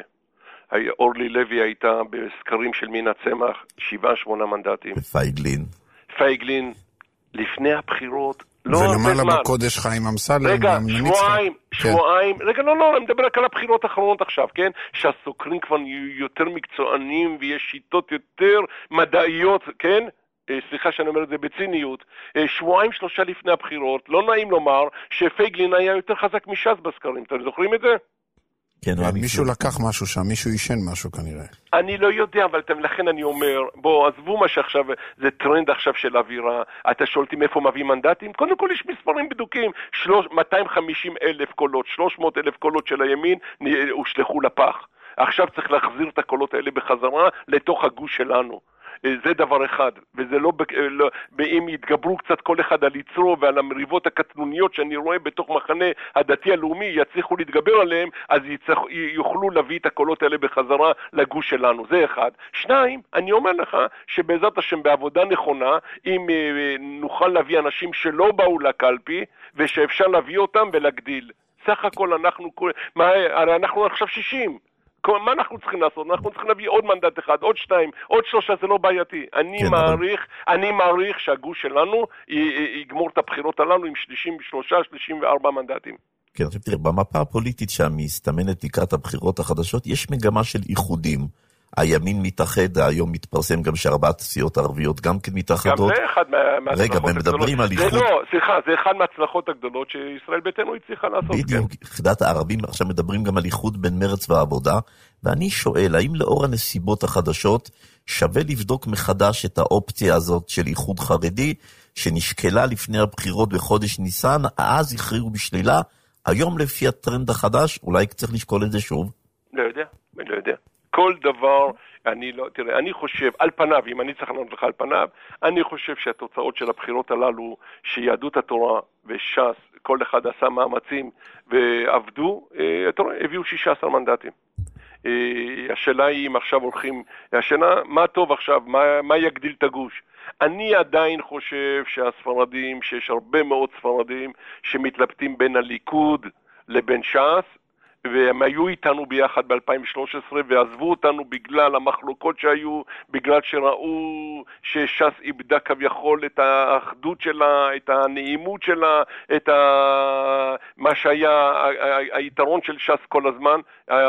אורלי לוי הייתה בסקרים של מין הצמח, שבעה שמונה מנדטים. ופייגלין. פייגלין, לפני הבחירות, לא הרבה זמן. ולמעלה בקודש חיים אמסלם. רגע, שבועיים, שבועיים, רגע, לא, לא, אני מדבר רק על הבחירות האחרונות עכשיו, כן? שהסוקרים כבר יותר מקצוענים ויש שיטות יותר מדעיות, כן? סליחה שאני אומר את זה בציניות. שבועיים שלושה לפני הבחירות, לא נעים לומר שפייגלין היה יותר חזק מש"ס בסקרים, אתם זוכרים את זה? כן, מישהו לקח משהו שם, מישהו ישן משהו כנראה. אני לא יודע, אבל לכן אני אומר, בוא, עזבו מה שעכשיו, זה טרנד עכשיו של אווירה, אתה שואלתי מאיפה מביא מנדטים? קודם כל יש מספרים בדוקים, מאתיים וחמישים אלף קולות, שלוש מאות אלף קולות של הימין הושלחו לפח. עכשיו צריך להחזיר את הקולות האלה בחזרה לתוך הגוש שלנו. זה דבר אחד, וזה לא, לא, אם יתגברו קצת כל אחד על יצרו ועל המריבות הקטנוניות שאני רואה בתוך מחנה הדתי הלאומי, יצליחו להתגבר עליהם, אז יצליח, יוכלו להביא את הקולות האלה בחזרה לגוש שלנו, זה אחד. שניים, אני אומר לך שבעזרת השם בעבודה נכונה, אם נוכל להביא אנשים שלא באו לקלפי, ושאפשר להביא אותם ולהגדיל. סך הכל אנחנו, מה, הרי אנחנו עכשיו שישים. מה אנחנו צריכים לעשות? אנחנו צריכים להביא עוד מנדט אחד, עוד שתיים, עוד שלושה, זה לא בעייתי. אני כן, מעריך, אבל... אני מעריך שהגוש שלנו י- יגמור את הבחירות הללו עם שלושים ושלוש, שלושים וארבע מנדטים. כן, עכשיו תראה, במפה הפוליטית שהמסתמנת לקראת הבחירות החדשות, יש מגמה של איחודים. הימין מתאחד, היום מתפרסם גם שארבעת סיעות ערביות גם כן מתאחדות. גם זה אחד מהצלחות רגע, ומדברים על איחוד. זה לא, סליחה, זה אחד מהצלחות הגדולות שישראל ביתנו הצליחה לעשות. בדיוק, יחידת הערבים, עכשיו מדברים גם על איחוד בין מרץ והעבודה, ואני שואל, האם לאור הנסיבות החדשות שווה לבדוק מחדש את האופציה הזאת של איחוד חרדי, שנשקלה לפני הבחירות בחודש ניסן, אז הכריעו בשלילה, היום לפי הטרנד החדש, אולי צריך לשקול את זה שוב? לא יודע, אני לא יודע. כל דבר אני לא, תראה, אני חושב, על פניו, אם אני צריך לענות לך על פניו, אני חושב שהתוצאות של הבחירות הללו, שיהדות התורה וש"ס, כל אחד עשה מאמצים ועבדו, אתה רואה, הביאו שישה עשר מנדטים. השאלה היא אם עכשיו הולכים, השאלה, מה טוב עכשיו, מה, מה יגדיל את הגוש? אני עדיין חושב שהספרדים, שיש הרבה מאוד ספרדים שמתלבטים בין הליכוד לבין ש"ס, והם היו איתנו ביחד ב-אלפיים ושלוש עשרה ועזבו אותנו בגלל המחלוקות שהיו, בגלל שראו שש"ס איבדה כביכול את האחדות שלה, את הנעימות שלה, את ה... מה שהיה היתרון של ש"ס כל הזמן.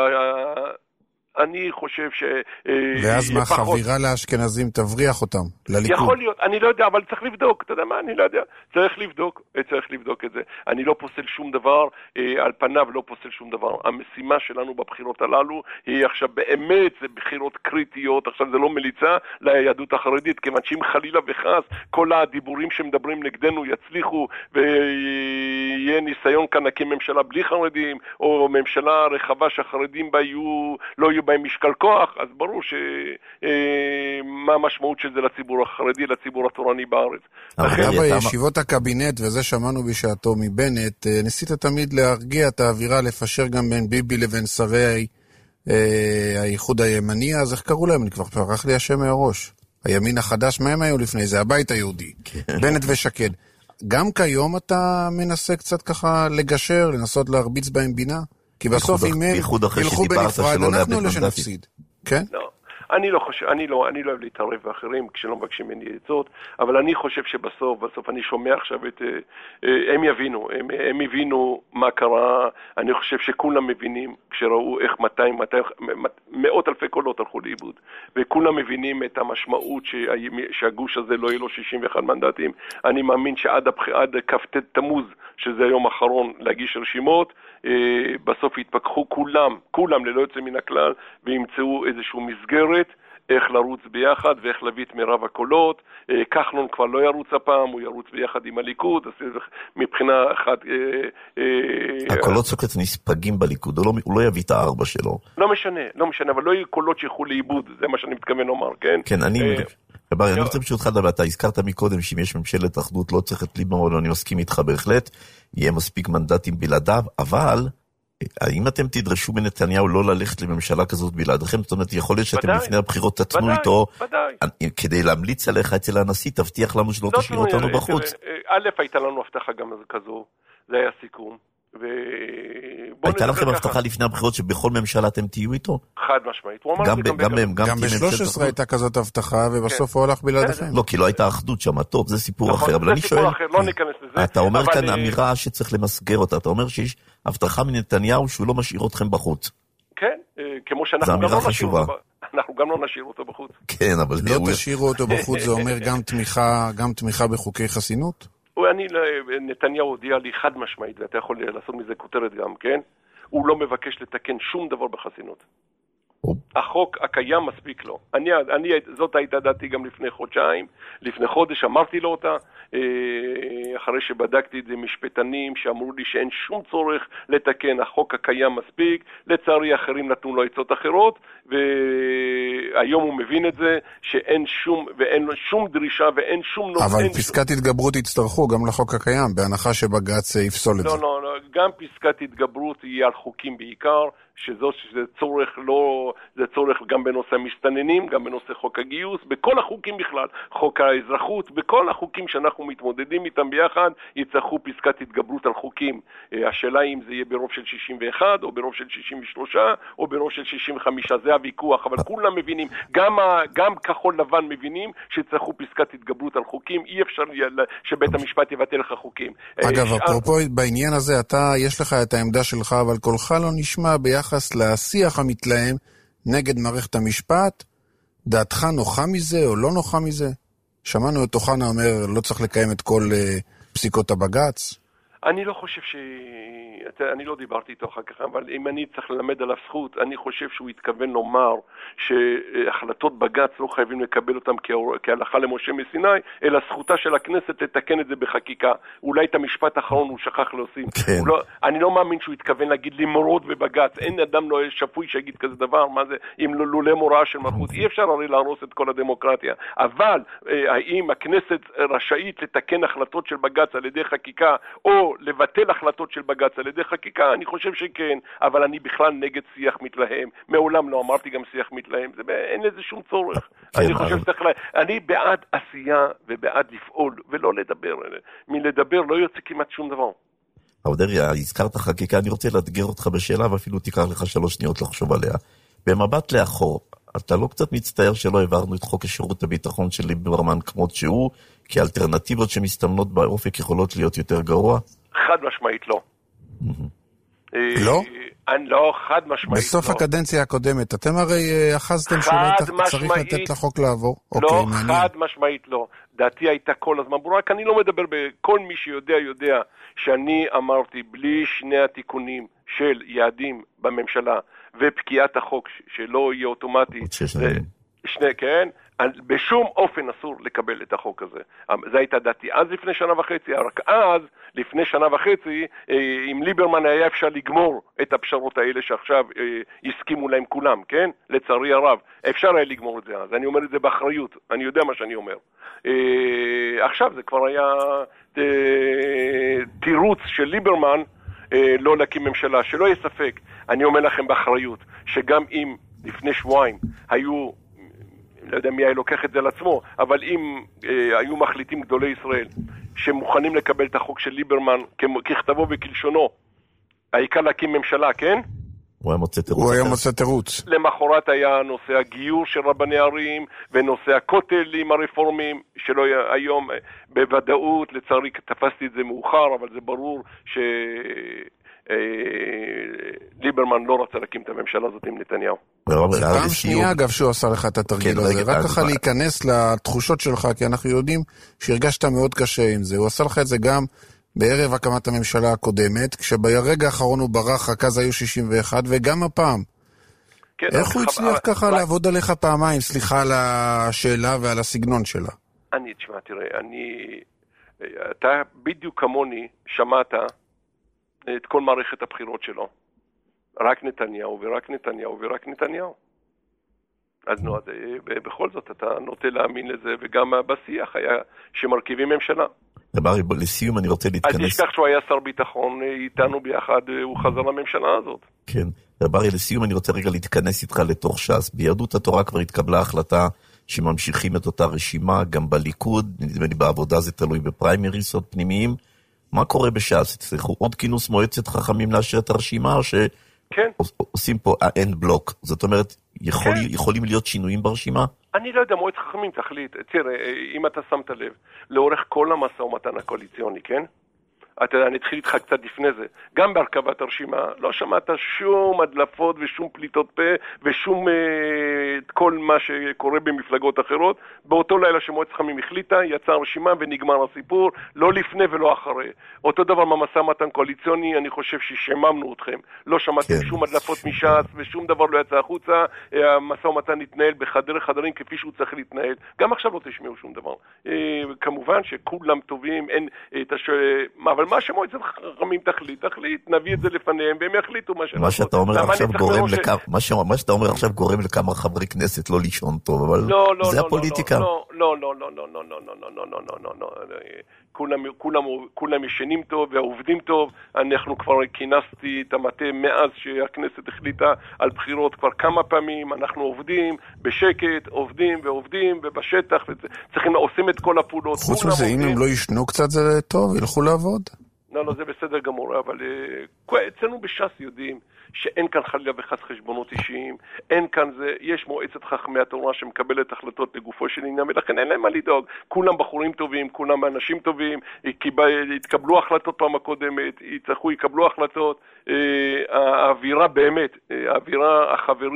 אני חושב ש... ואז מה, חבירה לאשכנזים תבריח אותם לליכוד? יכול להיות, אני לא יודע, אבל צריך לבדוק, אתה יודע מה, אני לא יודע, צריך לבדוק, צריך לבדוק את זה. אני לא פוסל שום דבר, על פניו לא פוסל שום דבר. המשימה שלנו בבחירות הללו היא עכשיו באמת, זה בחירות קריטיות, עכשיו זה לא מליצה ליהדות החרדית, כיוון שאם חלילה וחס, כל הדיבורים שמדברים נגדנו יצליחו, ויהיה ניסיון כאן להקים ממשלה בלי חרדים, או ממשלה רחבה שהחרדים בה יהיו, לא יהיו בהם משקל כוח, אז ברור שמה המשמעות של זה לציבור החרדי, לציבור התורני בארץ. אתה בישיבות הקבינט, וזה שמענו בשעתו מבנט, ניסית תמיד להרגיע את האווירה, לפשר גם בין ביבי לבין שרי האיחוד הימני, אז איך קראו להם? אני כבר פרח לי השם מהראש. הימין החדש, מה הם היו לפני זה? הבית היהודי. בנט ושקד. גם כיום אתה מנסה קצת ככה לגשר, לנסות להרביץ בהם בינה? כי בסוף אם הם ילכו בנפרד, אנחנו לא שנפסיד. כן? לא. אני לא חושב, אני לא, אני לא אוהב להתערב באחרים כשלא מבקשים ממני עצות, אבל אני חושב שבסוף, בסוף אני שומע עכשיו את, הם יבינו, הם, הם יבינו מה קרה, אני חושב שכולם מבינים, כשראו איך מאתיים, מאתיים, מאות אלפי קולות הלכו לאיבוד, וכולם מבינים את המשמעות שה, שהגוש הזה לא יהיה לו שישים ואחד מנדטים, אני מאמין שעד עד כ"ט תמוז, שזה היום האחרון להגיש רשימות, בסוף יתפכחו כולם, כולם ללא יוצא מן הכלל, וימצאו איזשהו מסגרת, איך לרוץ ביחד ואיך להביא את מירב הקולות. כחלון כבר לא ירוץ הפעם, הוא ירוץ ביחד עם הליכוד, אז מבחינה אחת... הקולות סוקת נספגים בליכוד, הוא לא יביא את הארבע שלו. לא משנה, לא משנה, אבל לא יהיו קולות שיחו לאיבוד, זה מה שאני מתכוון לומר, כן? כן, אני... אני רוצה פשוט לך לדבר, אתה הזכרת מקודם שאם יש ממשלת אחדות לא צריך את ליברמן, אני מסכים איתך בהחלט, יהיה מספיק מנדטים בלעדיו, אבל האם אתם תדרשו מנתניהו לא ללכת לממשלה כזאת בלעדיכם? זאת אומרת, יכול להיות שאתם לפני הבחירות תתנו איתו, כדי להמליץ עליך אצל הנשיא, תבטיח לנו שלא תשאיר אותנו בחוץ. א', הייתה לנו הבטחה גם כזו, זה היה סיכום. הייתה לכם הבטחה לפני הבחירות שבכל ממשלה אתם תהיו איתו? חד משמעית. גם ב-שלוש עשרה הייתה כזאת הבטחה ובסוף הוא הולך בלעדיכם. לא, כי לא הייתה אחדות שם, טוב, זה סיפור אחר, אבל אני שואל, אתה אומר כאן אמירה שצריך למסגר אותה, אתה אומר שיש הבטחה מנתניהו שהוא לא משאיר אתכם בחוץ. כן, כמו שאנחנו גם לא נשאיר אותו, אנחנו גם לא נשאיר אותו בחוץ. כן, אבל לא תשאירו אותו בחוץ, זה אומר גם תמיכה בחוקי חסינות? אני, נתניהו הודיע לי חד משמעית, ואתה יכול לעשות מזה כותרת גם, כן? הוא לא מבקש לתקן שום דבר בחסינות. החוק הקיים מספיק לו. אני, אני, זאת הייתה דעתי גם לפני חודשיים, לפני חודש אמרתי לו אותה, אחרי שבדקתי את זה משפטנים שאמרו לי שאין שום צורך לתקן, החוק הקיים מספיק, לצערי אחרים נתנו לו עצות אחרות, והיום הוא מבין את זה, שאין שום, ואין לו שום דרישה ואין שום... אבל פסקת התגברות יצטרכו גם לחוק הקיים, בהנחה שבג"ץ יפסול את לא, זה. לא, לא, גם פסקת התגברות יהיה על חוקים בעיקר, שזו שזה צורך לא, זה צורך גם בנושא המסתננים, גם בנושא חוק הגיוס, בכל החוקים בכלל, חוק האזרחות, בכל החוקים שאנחנו מתמודדים איתם ביחד, יצטרכו פסקת התגברות על חוקים. השאלה אם זה יהיה ברוב של שישים ואחת, או ברוב של שישים ושלוש, או ברוב של שישים וחמש, זה הוויכוח, אבל כולם מבינים, גם, גם כחול לבן מבינים שצריכו פסקת התגברות על חוקים, אי אפשר שבית המשפט יבטל לך חוקים. אגב, אפרופו בעניין הזה, אתה, יש לך את העמדה שלך, אבל קולך לא נשמע ביחד ביחס לשיח המתלהם נגד מערכת המשפט, דעתך נוחה מזה או לא נוחה מזה? שמענו את אוחנה אומר לא צריך לקיים את כל uh, פסיקות הבג"ץ. אני לא חושב ש... אני לא דיברתי איתו אחר כך, אבל אם אני צריך ללמד עליו זכות, אני חושב שהוא התכוון לומר שהחלטות בג"ץ לא חייבים לקבל אותם כהלכה למשה מסיני, אלא זכותה של הכנסת לתקן את זה בחקיקה. אולי את המשפט האחרון הוא שכח להוסיף. כן. לא, אני לא מאמין שהוא התכוון להגיד למרוד בבג"ץ. אין אדם לא שפוי שיגיד כזה דבר, מה זה, אם לולא מוראה של מלכות. אי אפשר הרי להרוס את כל הדמוקרטיה. אבל האם הכנסת רשאית לתקן החלטות של בג"ץ על ידי חקיקה, או לבטל החלטות של בג"ץ על ידי חקיקה? אני חושב שכן, אבל אני בכלל נגד שיח מתלהם. מעולם לא אמרתי גם שיח מתלהם, זה, אין לזה שום צורך. כן, אני חושב שצריך, אני בעד עשייה ובעד לפעול, ולא לדבר. מלדבר לא יוצא כמעט שום דבר. אודריה, הזכרת חקיקה, אני רוצה לאתגר אותך בשאלה, ואפילו תיקח לך שלוש שניות לחשוב עליה. במבט לאחור, אתה לא קצת מצטער שלא העברנו את חוק השירות הביטחון של ליברמן כמות שהוא, כי האלטרנטיבות שמסתמנות באופק יכולות להיות יותר גרוע? חד משמעית לא. לא? אני לא, חד משמעית לא. בסוף הקדנציה הקודמת, אתם הרי אחזתם שאולי צריך לתת לחוק לעבור? לא, חד משמעית לא. דעתי הייתה כל הזמן ברורה, כי אני לא מדבר בכל מי שיודע יודע שאני אמרתי בלי שני התיקונים של יעדים בממשלה ופקיעת החוק שלא יהיה אוטומטי, שני, כן, בשום אופן אסור לקבל את החוק הזה. זה הייתה דעתי אז לפני שנה וחצי, רק אז, לפני שנה וחצי, עם ליברמן היה אפשר לגמור את הפשרות האלה שעכשיו הסכימו להם כולם, כן? לצערי הרב, אפשר היה לגמור את זה אז. אני אומר את זה באחריות, אני יודע מה שאני אומר. עכשיו זה כבר היה תירוץ של ליברמן לא להקים ממשלה, שלא יהיה ספק. אני אומר לכם באחריות, שגם אם לפני שבועיים היו, לא יודע מי היה לוקח את זה לעצמו, אבל אם אה, היו מחליטים גדולי ישראל שמוכנים לקבל את החוק של ליברמן ככתבו וכלשונו, העיקר להקים ממשלה, כן? הוא היה מוצא תירוץ. הוא היה מוצא תירוץ. למחרת היה נושא הגיור של רבני ערים, ונושא הכותל עם הרפורמים, שלא היום בוודאות, לצערי תפסתי את זה מאוחר, אבל זה ברור ש... ליברמן לא רצה להקים את הממשלה הזאת עם נתניהו. זה פעם שנייה אגב שהוא עשה לך את התרגיל הזה, רק ככה להיכנס לתחושות שלך, כי אנחנו יודעים שהרגשת מאוד קשה עם זה. הוא עשה לך את זה גם בערב הקמת הממשלה הקודמת, כשברגע האחרון הוא ברח, רק אז היו שישים ואחת, וגם הפעם. איך הוא הצליח ככה לעבוד עליך פעמיים? סליחה על השאלה ועל הסגנון שלה. אני, תשמע, תראה, אני, אתה בדיוק כמוני שמעת את כל מערכת הבחירות שלו. רק נתניהו ורק נתניהו ורק נתניהו. אז נו, בכל זאת אתה נוטה להאמין לזה, וגם בשיח היה שמרכיבים ממשלה. דברי, לסיום אני רוצה להתכנס... אז תשכח שהוא היה שר ביטחון איתנו ביחד, הוא חזר לממשלה הזאת. כן, דברי, לסיום אני רוצה רגע להתכנס איתך לתוך ש"ס. ביהדות התורה כבר התקבלה החלטה שממשיכים את אותה רשימה, גם בליכוד, נדמה לי בעבודה זה תלוי בפריימריס עוד פנימיים. מה קורה בש"ס? צריכו עוד כינוס מועצת חכמים לאשר את הרשימה, או שעושים פה אין בלוק? זאת אומרת, יכול, כן. יכולים להיות שינויים ברשימה? אני לא יודע, מועצת חכמים תחליט. תראה, אם אתה שמת לב, לאורך כל המשא ומתן הקואליציוני, כן? אתה יודע, אני אתחיל איתך קצת לפני זה. גם בהרכבת הרשימה לא שמעת שום הדלפות ושום פליטות פה ושום אה, כל מה שקורה במפלגות אחרות. באותו לילה שמועצת חכמים החליטה, יצאה הרשימה ונגמר הסיפור, לא לפני ולא אחרי. אותו דבר במשא ומתן קואליציוני, אני חושב ששממנו אתכם. לא שמעתם כן. שום הדלפות מש"ס ושום דבר לא יצא החוצה. המשא ומתן התנהל בחדרי חדרים כפי שהוא צריך להתנהל. גם עכשיו לא תשמעו שום דבר. אה, כמובן שכולם טובים, אין את הש... אבל מה שמועצת חכמים תחליט, תחליט, נביא את זה לפניהם, והם יחליטו מה שלא. מה שאתה אומר עכשיו גורם לכמה, מה שאתה אומר עכשיו גורם לכמה חברי כנסת לא לישון טוב, אבל זה הפוליטיקה. לא, לא, לא, לא, לא, לא, לא, לא, לא, לא, לא, לא, לא, כולם, כולם, כולם ישנים טוב ועובדים טוב. אנחנו כבר כינסתי את המטה מאז שהכנסת החליטה על בחירות כבר כמה פעמים. אנחנו עובדים בשקט, עובדים ועובדים ובשטח, צריכים, עושים את כל הפעולות. חוץ מזה, אם הם לא ישנו קצת זה טוב, ילכו לעבוד. לא, לא, זה בסדר גמור, אבל אצלנו בש"ס יודעים שאין כאן חלילה וחס חשבונות אישיים, אין כאן זה, יש מועצת חכמי התורה שמקבלת החלטות לגופו של עניין, ולכן אין להם מה לדאוג. כולם בחורים טובים, כולם אנשים טובים, התקבלו החלטות פעם הקודמת, יצטרכו, יקבלו החלטות. האווירה באמת, האווירה החברית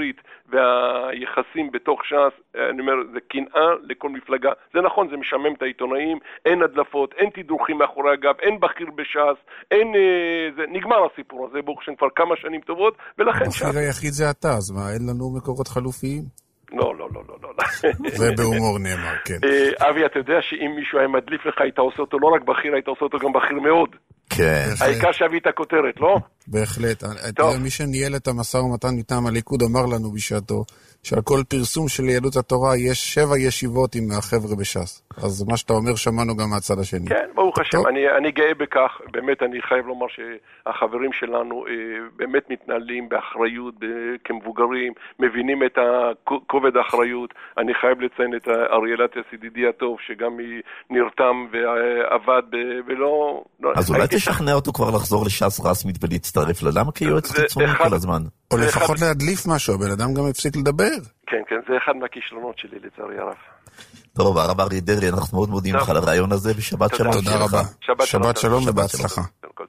והיחסים בתוך ש"ס, אני אומר, זה קנאה לכל מפלגה. זה נכון, זה משמם את העיתונאים, אין הדלפות, אין תדרוכים מאחורי הגב, אין בכיר בש"ס, אין... זה, נגמר הסיפור הזה, ברוך שם כבר כמה שנים טובות, ולכן ש"ס... הבכיר היחיד זה אתה, אז מה, אין לנו מקורות חלופיים? לא, לא, לא, לא, לא. זה בהומור נאמר, כן. אבי, אתה יודע שאם מישהו היה מדליף לך, היית עושה אותו לא רק בכיר, היית עושה אותו גם בכיר מאוד. כן. העיקר שהביא את הכותרת, לא? בהחלט. אתה יודע, מי שניהל את המשא ומתן מטעם הליכוד אמר לנו בשעתו, שעל כל פרסום של יהדות התורה יש שבע ישיבות עם החבר'ה בש"ס. אז מה שאתה אומר שמענו גם מהצד השני. כן, ברוך השם. אני, אני גאה בכך. באמת אני חייב לומר שהחברים שלנו אה, באמת מתנהלים באחריות, אה, כמבוגרים, מבינים את כובד האחריות. אני חייב לציין את אריאל אטיאס ידידי הטוב, שגם נרתם ועבד ב- ולא... לא, אז אולי תשכנע אותו כבר לחזור לש"ס רסמית ולהצטרף לה. למה כיועץ חיצוני כל הזמן? או לפחות להדליף משהו, הבן אדם גם הפסיק לדבר. כן, כן, זה אחד מהכישלונות שלי, לצערי הרב. טוב, הרב אריה דרעי, אנחנו מאוד מודים לך על הרעיון הזה, ושבת שלום. תודה רבה. שבת שלום ובהצלחה.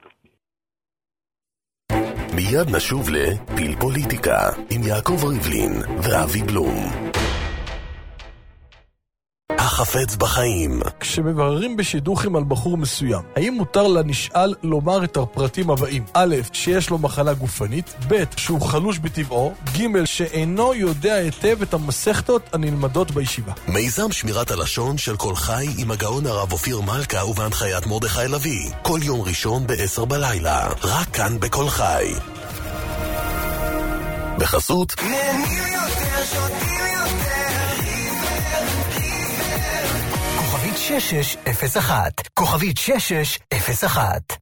מיד נשוב לפיל פוליטיקה עם יעקב ריבלין ואבי בלום. החפץ בחיים. כשמבררים בשידוכים על בחור מסוים, האם מותר לנשאל לומר את הפרטים הבאים? א', שיש לו מחלה גופנית, ב', שהוא חלוש בטבעו, ג', שאינו יודע היטב את המסכתות הנלמדות בישיבה. מיזם שמירת הלשון של כל חי עם הגאון הרב אופיר מלכה ובהנחיית מרדכי לוי. כל יום ראשון בעשר בלילה, רק כאן בכל חי. בחסות כוכבית שש שש אפס אחת, כוכבית שש שש אפס אחת.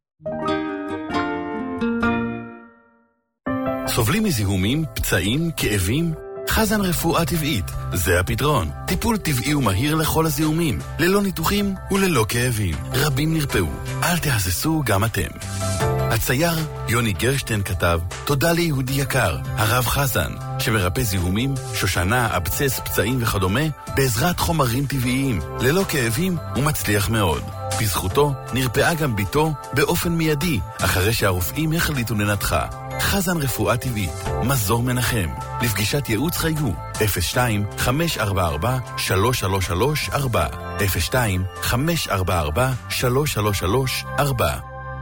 סובלים מזיהומים, פצעים, כאבים? חזן רפואה טבעית, זה הפתרון. טיפול טבעי ומהיר לכל הזיהומים, ללא ניתוחים וללא כאבים. רבים נרפאו, אל תהססו גם אתם. הצייר יוני גרשטיין כתב, תודה ליהודי יקר, הרב חזן, שמרפא זיהומים, שושנה, אבצס, פצעים וכדומה, בעזרת חומרים טבעיים, ללא כאבים ומצליח מאוד. בזכותו נרפאה גם ביתו באופן מיידי, אחרי שהרופאים החליטו לנתחה. חזן רפואה טבעית, מזור מנחם. לפגישת ייעוץ חייגו אפס שתיים חמש ארבע ארבע שלוש שלוש שלוש ארבע אפס שתיים חמש ארבע ארבע שלוש שלוש שלוש ארבע.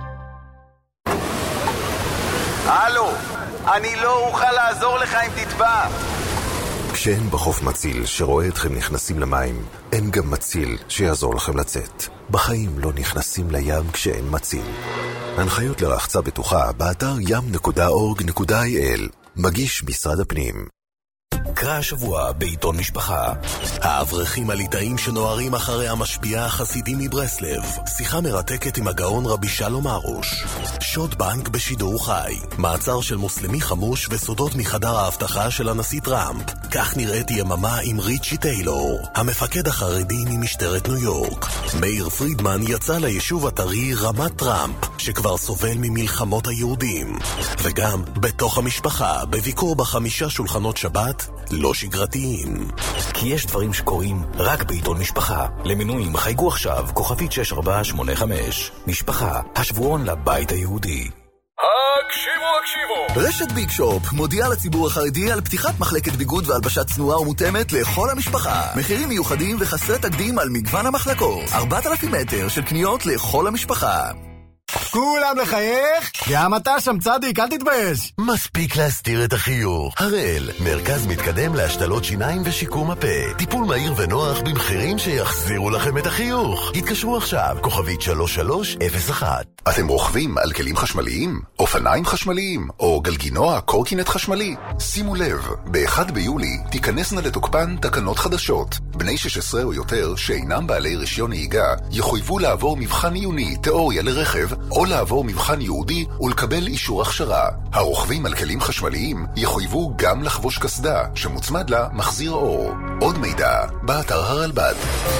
הלו, אני לא אוכל לעזור לך אם תטבע. כשאין בחוף מציל שרואה אתכם נכנסים למים, אין גם מציל שיעזור לכם לצאת. בחיים לא נכנסים לים כשאין מציל. הנחיות לרחצה בטוחה באתר ים נקודה אורג נקודה איי אל. מגיש משרד הפנים. קרא השבוע בעיתון משפחה. האברכים הליטאים שנוערים אחרי המשפיע החסידי מברסלב. שיחה מרתקת עם הגאון רבי שלום ארוש. שוד בנק בשידור חי. מעצר של מוסלמי חמוש וסודות מחדר ההבטחה של הנשיא טראמפ. כך נראית יממה עם ריצ'י טיילור, המפקד החרדי ממשטרת ניו יורק. מאיר פרידמן יצא ליישוב הטרי רמת טראמפ, שכבר סובל ממלחמות היהודים. וגם בתוך המשפחה, בביקור בחמישה שולחנות שבת, לא שגרתיים. כי יש דברים שקורים רק בעיתון משפחה. למינויים חייגו עכשיו כוכבית שש ארבע שמונה חמש. משפחה, השבועון לבית היהודי. הקשיבו, הקשיבו! רשת ביג שופ מודיעה לציבור החרדי על פתיחת מחלקת ביגוד והלבשת צנועה ומותאמת לכל המשפחה. מחירים מיוחדים וחסרי תקדים על מגוון המחלקות. ארבעת אלפים מטר של קניות לכל המשפחה. כולם לחייך? גם אתה שם צדיק, אל תתבייש. מספיק להסתיר את החיוך. הראל, מרכז מתקדם להשתלות שיניים ושיקום הפה. טיפול מהיר ונוח במחירים שיחזירו לכם את החיוך. התקשרו עכשיו, כוכבית שלוש שלוש אפס אחת. אתם רוכבים על כלים חשמליים, אופניים חשמליים, או גלגינוע קורקינט חשמלי? שימו לב, ב-אחד ביולי תיכנסנה לתוקפן תקנות חדשות. בני שש עשרה או יותר שאינם בעלי רישיון נהיגה יחויבו לעבור מבחן עיוני, תיאוריה לרכב, או לעבור מבחן יהודי ולקבל אישור הכשרה. הרוכבים על כלים חשמליים יחויבו גם לחבוש קסדה שמוצמד לה מחזיר אור. עוד מידע באתר הרלב"ד.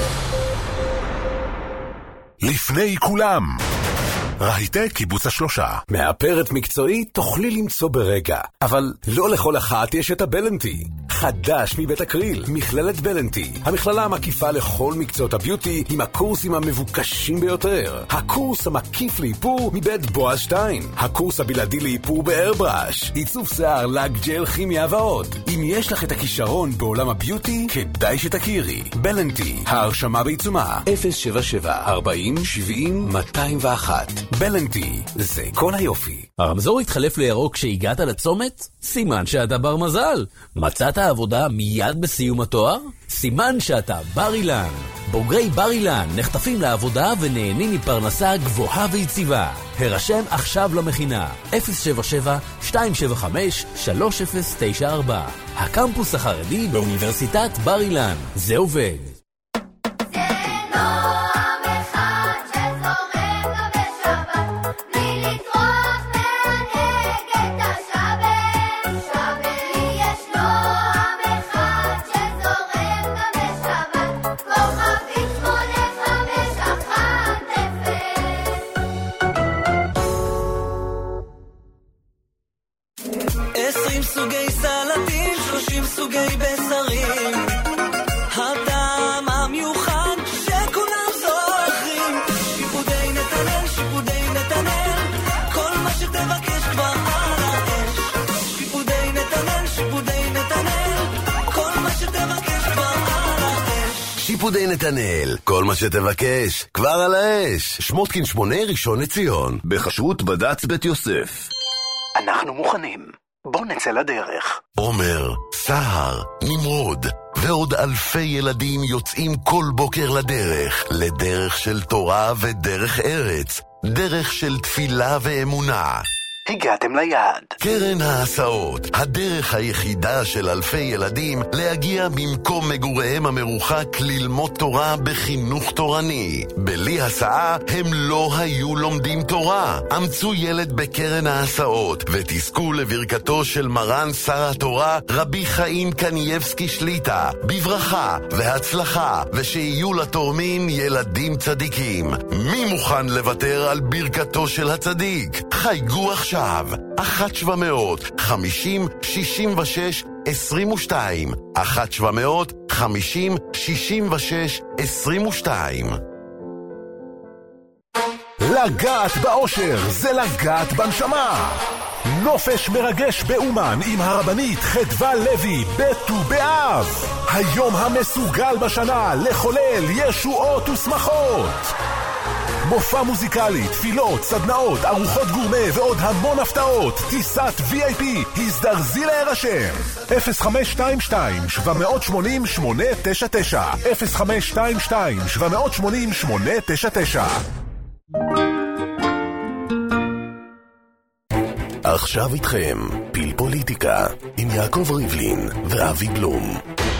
לפני כולם, רהיטי קיבוץ השלושה. מאפרת מקצועית תוכלי למצוא ברגע, אבל לא לכל אחת יש את הבלנטי. חדש מבית אקריל, מכללת בלנטי, המכללה המקיפה לכל מקצועות הביוטי עם הקורסים המבוקשים ביותר. הקורס המקיף לאיפור מבית בועז שטיין, הקורס הבלעדי לאיפור באיירבראש, עיצוב שיער, לק, ג'ל, כימיה ועוד. אם יש לך את הכישרון בעולם הביוטי, כדאי שתכירי. בלנטי, ההרשמה בעיצומה, אפס שבע שבע ארבעים שבעים מאתיים ואחת. בלנטי, זה כל היופי. הרמזור התחלף לירוק כשהגעת לצומת? סימן שאתה בר מזל. מצאת עבודה מיד בסיום התואר? סימן שאתה בר אילן. בוגרי בר אילן נחטפים לעבודה ונהנים מפרנסה גבוהה ויציבה. הרשם עכשיו למכינה, אפס שבע שבע שתיים שבע חמש שלוש אפס תשע ארבע. הקמפוס החרדי באוניברסיטת בר אילן. זה עובד. סוגי בשרים, הטעם המיוחד שכולם זוכרים. שיפודי נתנאל, שיפודי נתנאל, כל מה שתבקש כבר על האש. שיפודי נתנאל, שיפודי נתנאל, כל מה שתבקש כבר על האש. שיפודי נתנאל, כל מה שתבקש כבר על האש. שמותקין שמונה, ראשון לציון, בחשרות בד"ץ בית יוסף. אנחנו מוכנים, בוא נצא לדרך. עומר, סהר, נמרוד ועוד אלפי ילדים יוצאים כל בוקר לדרך, לדרך של תורה ודרך ארץ, דרך של תפילה ואמונה. הגעתם ליעד. קרן ההסעות, הדרך היחידה של אלפי ילדים להגיע ממקום מגוריהם המרוחק ללמוד תורה בחינוך תורני. בלי הסעה הם לא היו לומדים תורה. אמצו ילד בקרן ההסעות ותזכו לברכתו של מרן שר התורה רבי חיים קנייבסקי שליטה, בברכה והצלחה, ושיהיו לתורמים ילדים צדיקים. מי מוכן לוותר על ברכתו של הצדיק? חייגו עכשיו אחת שבע מאות חמישים שישים ושש עשרים ושתיים, אחת שבע מאות חמישים שישים ושש עשרים ושתיים. לגעת באושר זה לגעת בנשמה. נופש מרגש באומן עם הרבנית חדווה לוי בט"ו באב, היום המסוגל בשנה לחולל ישועות ושמחות. מופע מוזיקלי, תפילות, סדנאות, ארוחות גורמה ועוד המון הפתעות. טיסת וי איי פי, הזדרזי להירשם. אפס חמש שתיים שתיים שבע שמונים שמונה תשע תשע, אפס חמש שתיים שתיים שבע שמונים שמונה תשע תשע. עכשיו איתכם פיל פוליטיקה עם יעקב ריבלין ואבי בלום.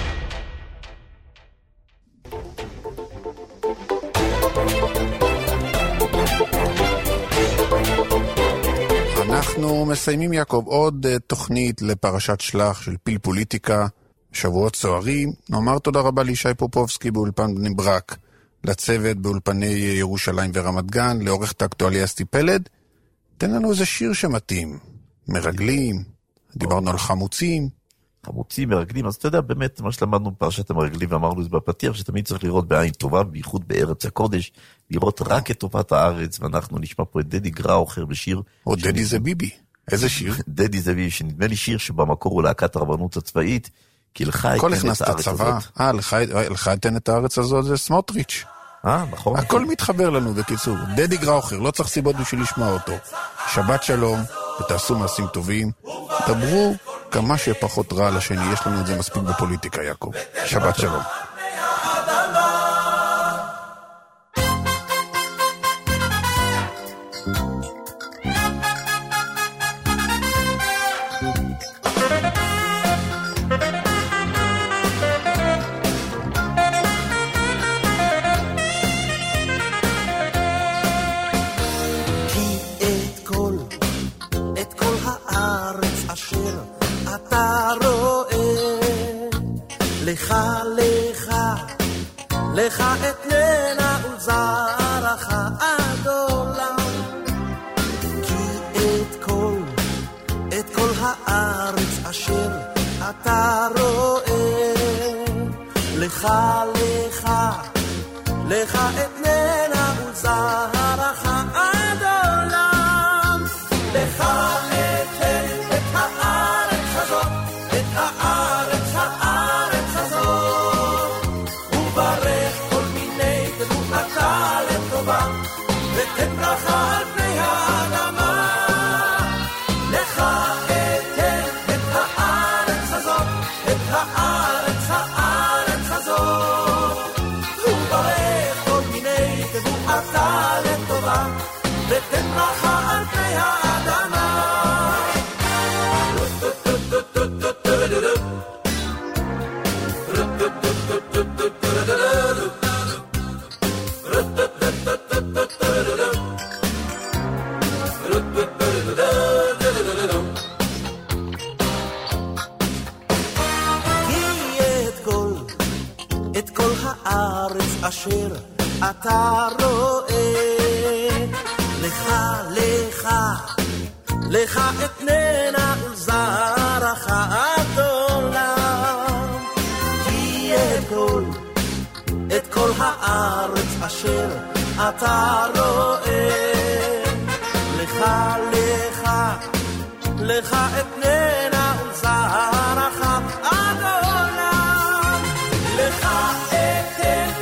אנחנו מסיימים, יעקב, עוד תוכנית לפרשת שלח של פיל פוליטיקה, שבועות סוערים. נאמר תודה רבה לישי פופובסקי באולפן בני ברק, לצוות באולפני ירושלים ורמת גן, לעורכת האקטואליה אסתי פלד. תן לנו איזה שיר שמתאים. מרגלים, דיברנו על חמוצים. חמוצים, מרגלים, אז אתה יודע באמת מה שלמדנו בפרשת המרגלים, ואמרנו את זה בפתיח, שתמיד צריך לראות בעין טובה, בייחוד בארץ הקודש, לראות רק את טובת הארץ, ואנחנו נשמע פה את דדי גראוכר בשיר. או דדי זה ביבי. איזה שיר? דדי זה ביבי, שנדמה לי שיר שבמקור הוא להקת הרבנות הצבאית, כי לך אתן את הארץ הזאת. אה, לך אתן את הארץ הזאת זה סמוטריץ'. אה, נכון. הכל מתחבר לנו בקיצור. דדי גראוכר, לא צריך סיבות בשביל לשמוע אותו. שבת שלום, ותעשו מעשים טובים. דברו כמה שפחות רע לשני, יש לנו את זה מספיק בפוליטיקה, יעקב. שבת שלום. לך, לך, לך אתננה ולזרעך עד עולם. כי את כל, את כל הארץ אשר אתה רואה לך, לך, לך אתננה ולזרעך עד עולם. לך אתן את הארץ הזאת, את הארץ, הארץ הזאת, וברך כל מיני תבואתה לטובה, ותן ברכה על פני האדמה. לך אתן את הארץ הזאת, את הארץ, הארץ הזאת, וברך כל מיני תבואתה לטובה, ותן ברכה על פני האדמה. אשר אתה רואה, לך, לך, לך אתננה ולזרעך עד עולם. כי את כל, את כל הארץ אשר אתה רואה, לך, לך, לך אתננה ולזרעך עד עולם. לך אתן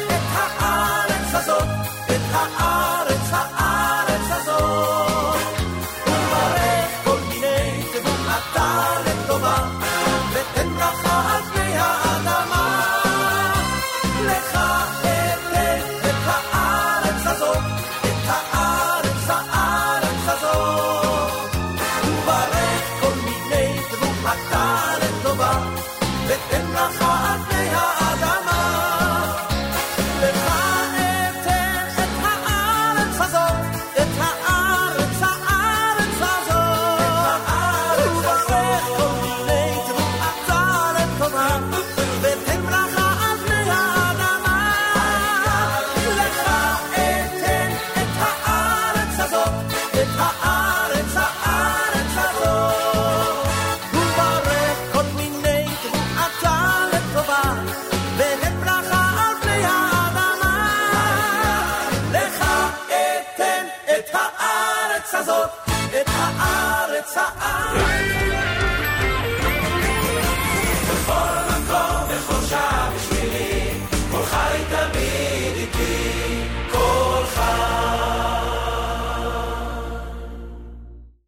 את הארץ, הארץ הזאת, וברך כל מיני תבואתה לטובה, ותן ברכה על פני האדמה. לך אתן את הארץ הזאת, את הארץ, הארץ הזאת, וברך כל מיני תבואתה לטובה, ותן ברכה על פני האדמה. הזאת, את הארץ, הארץ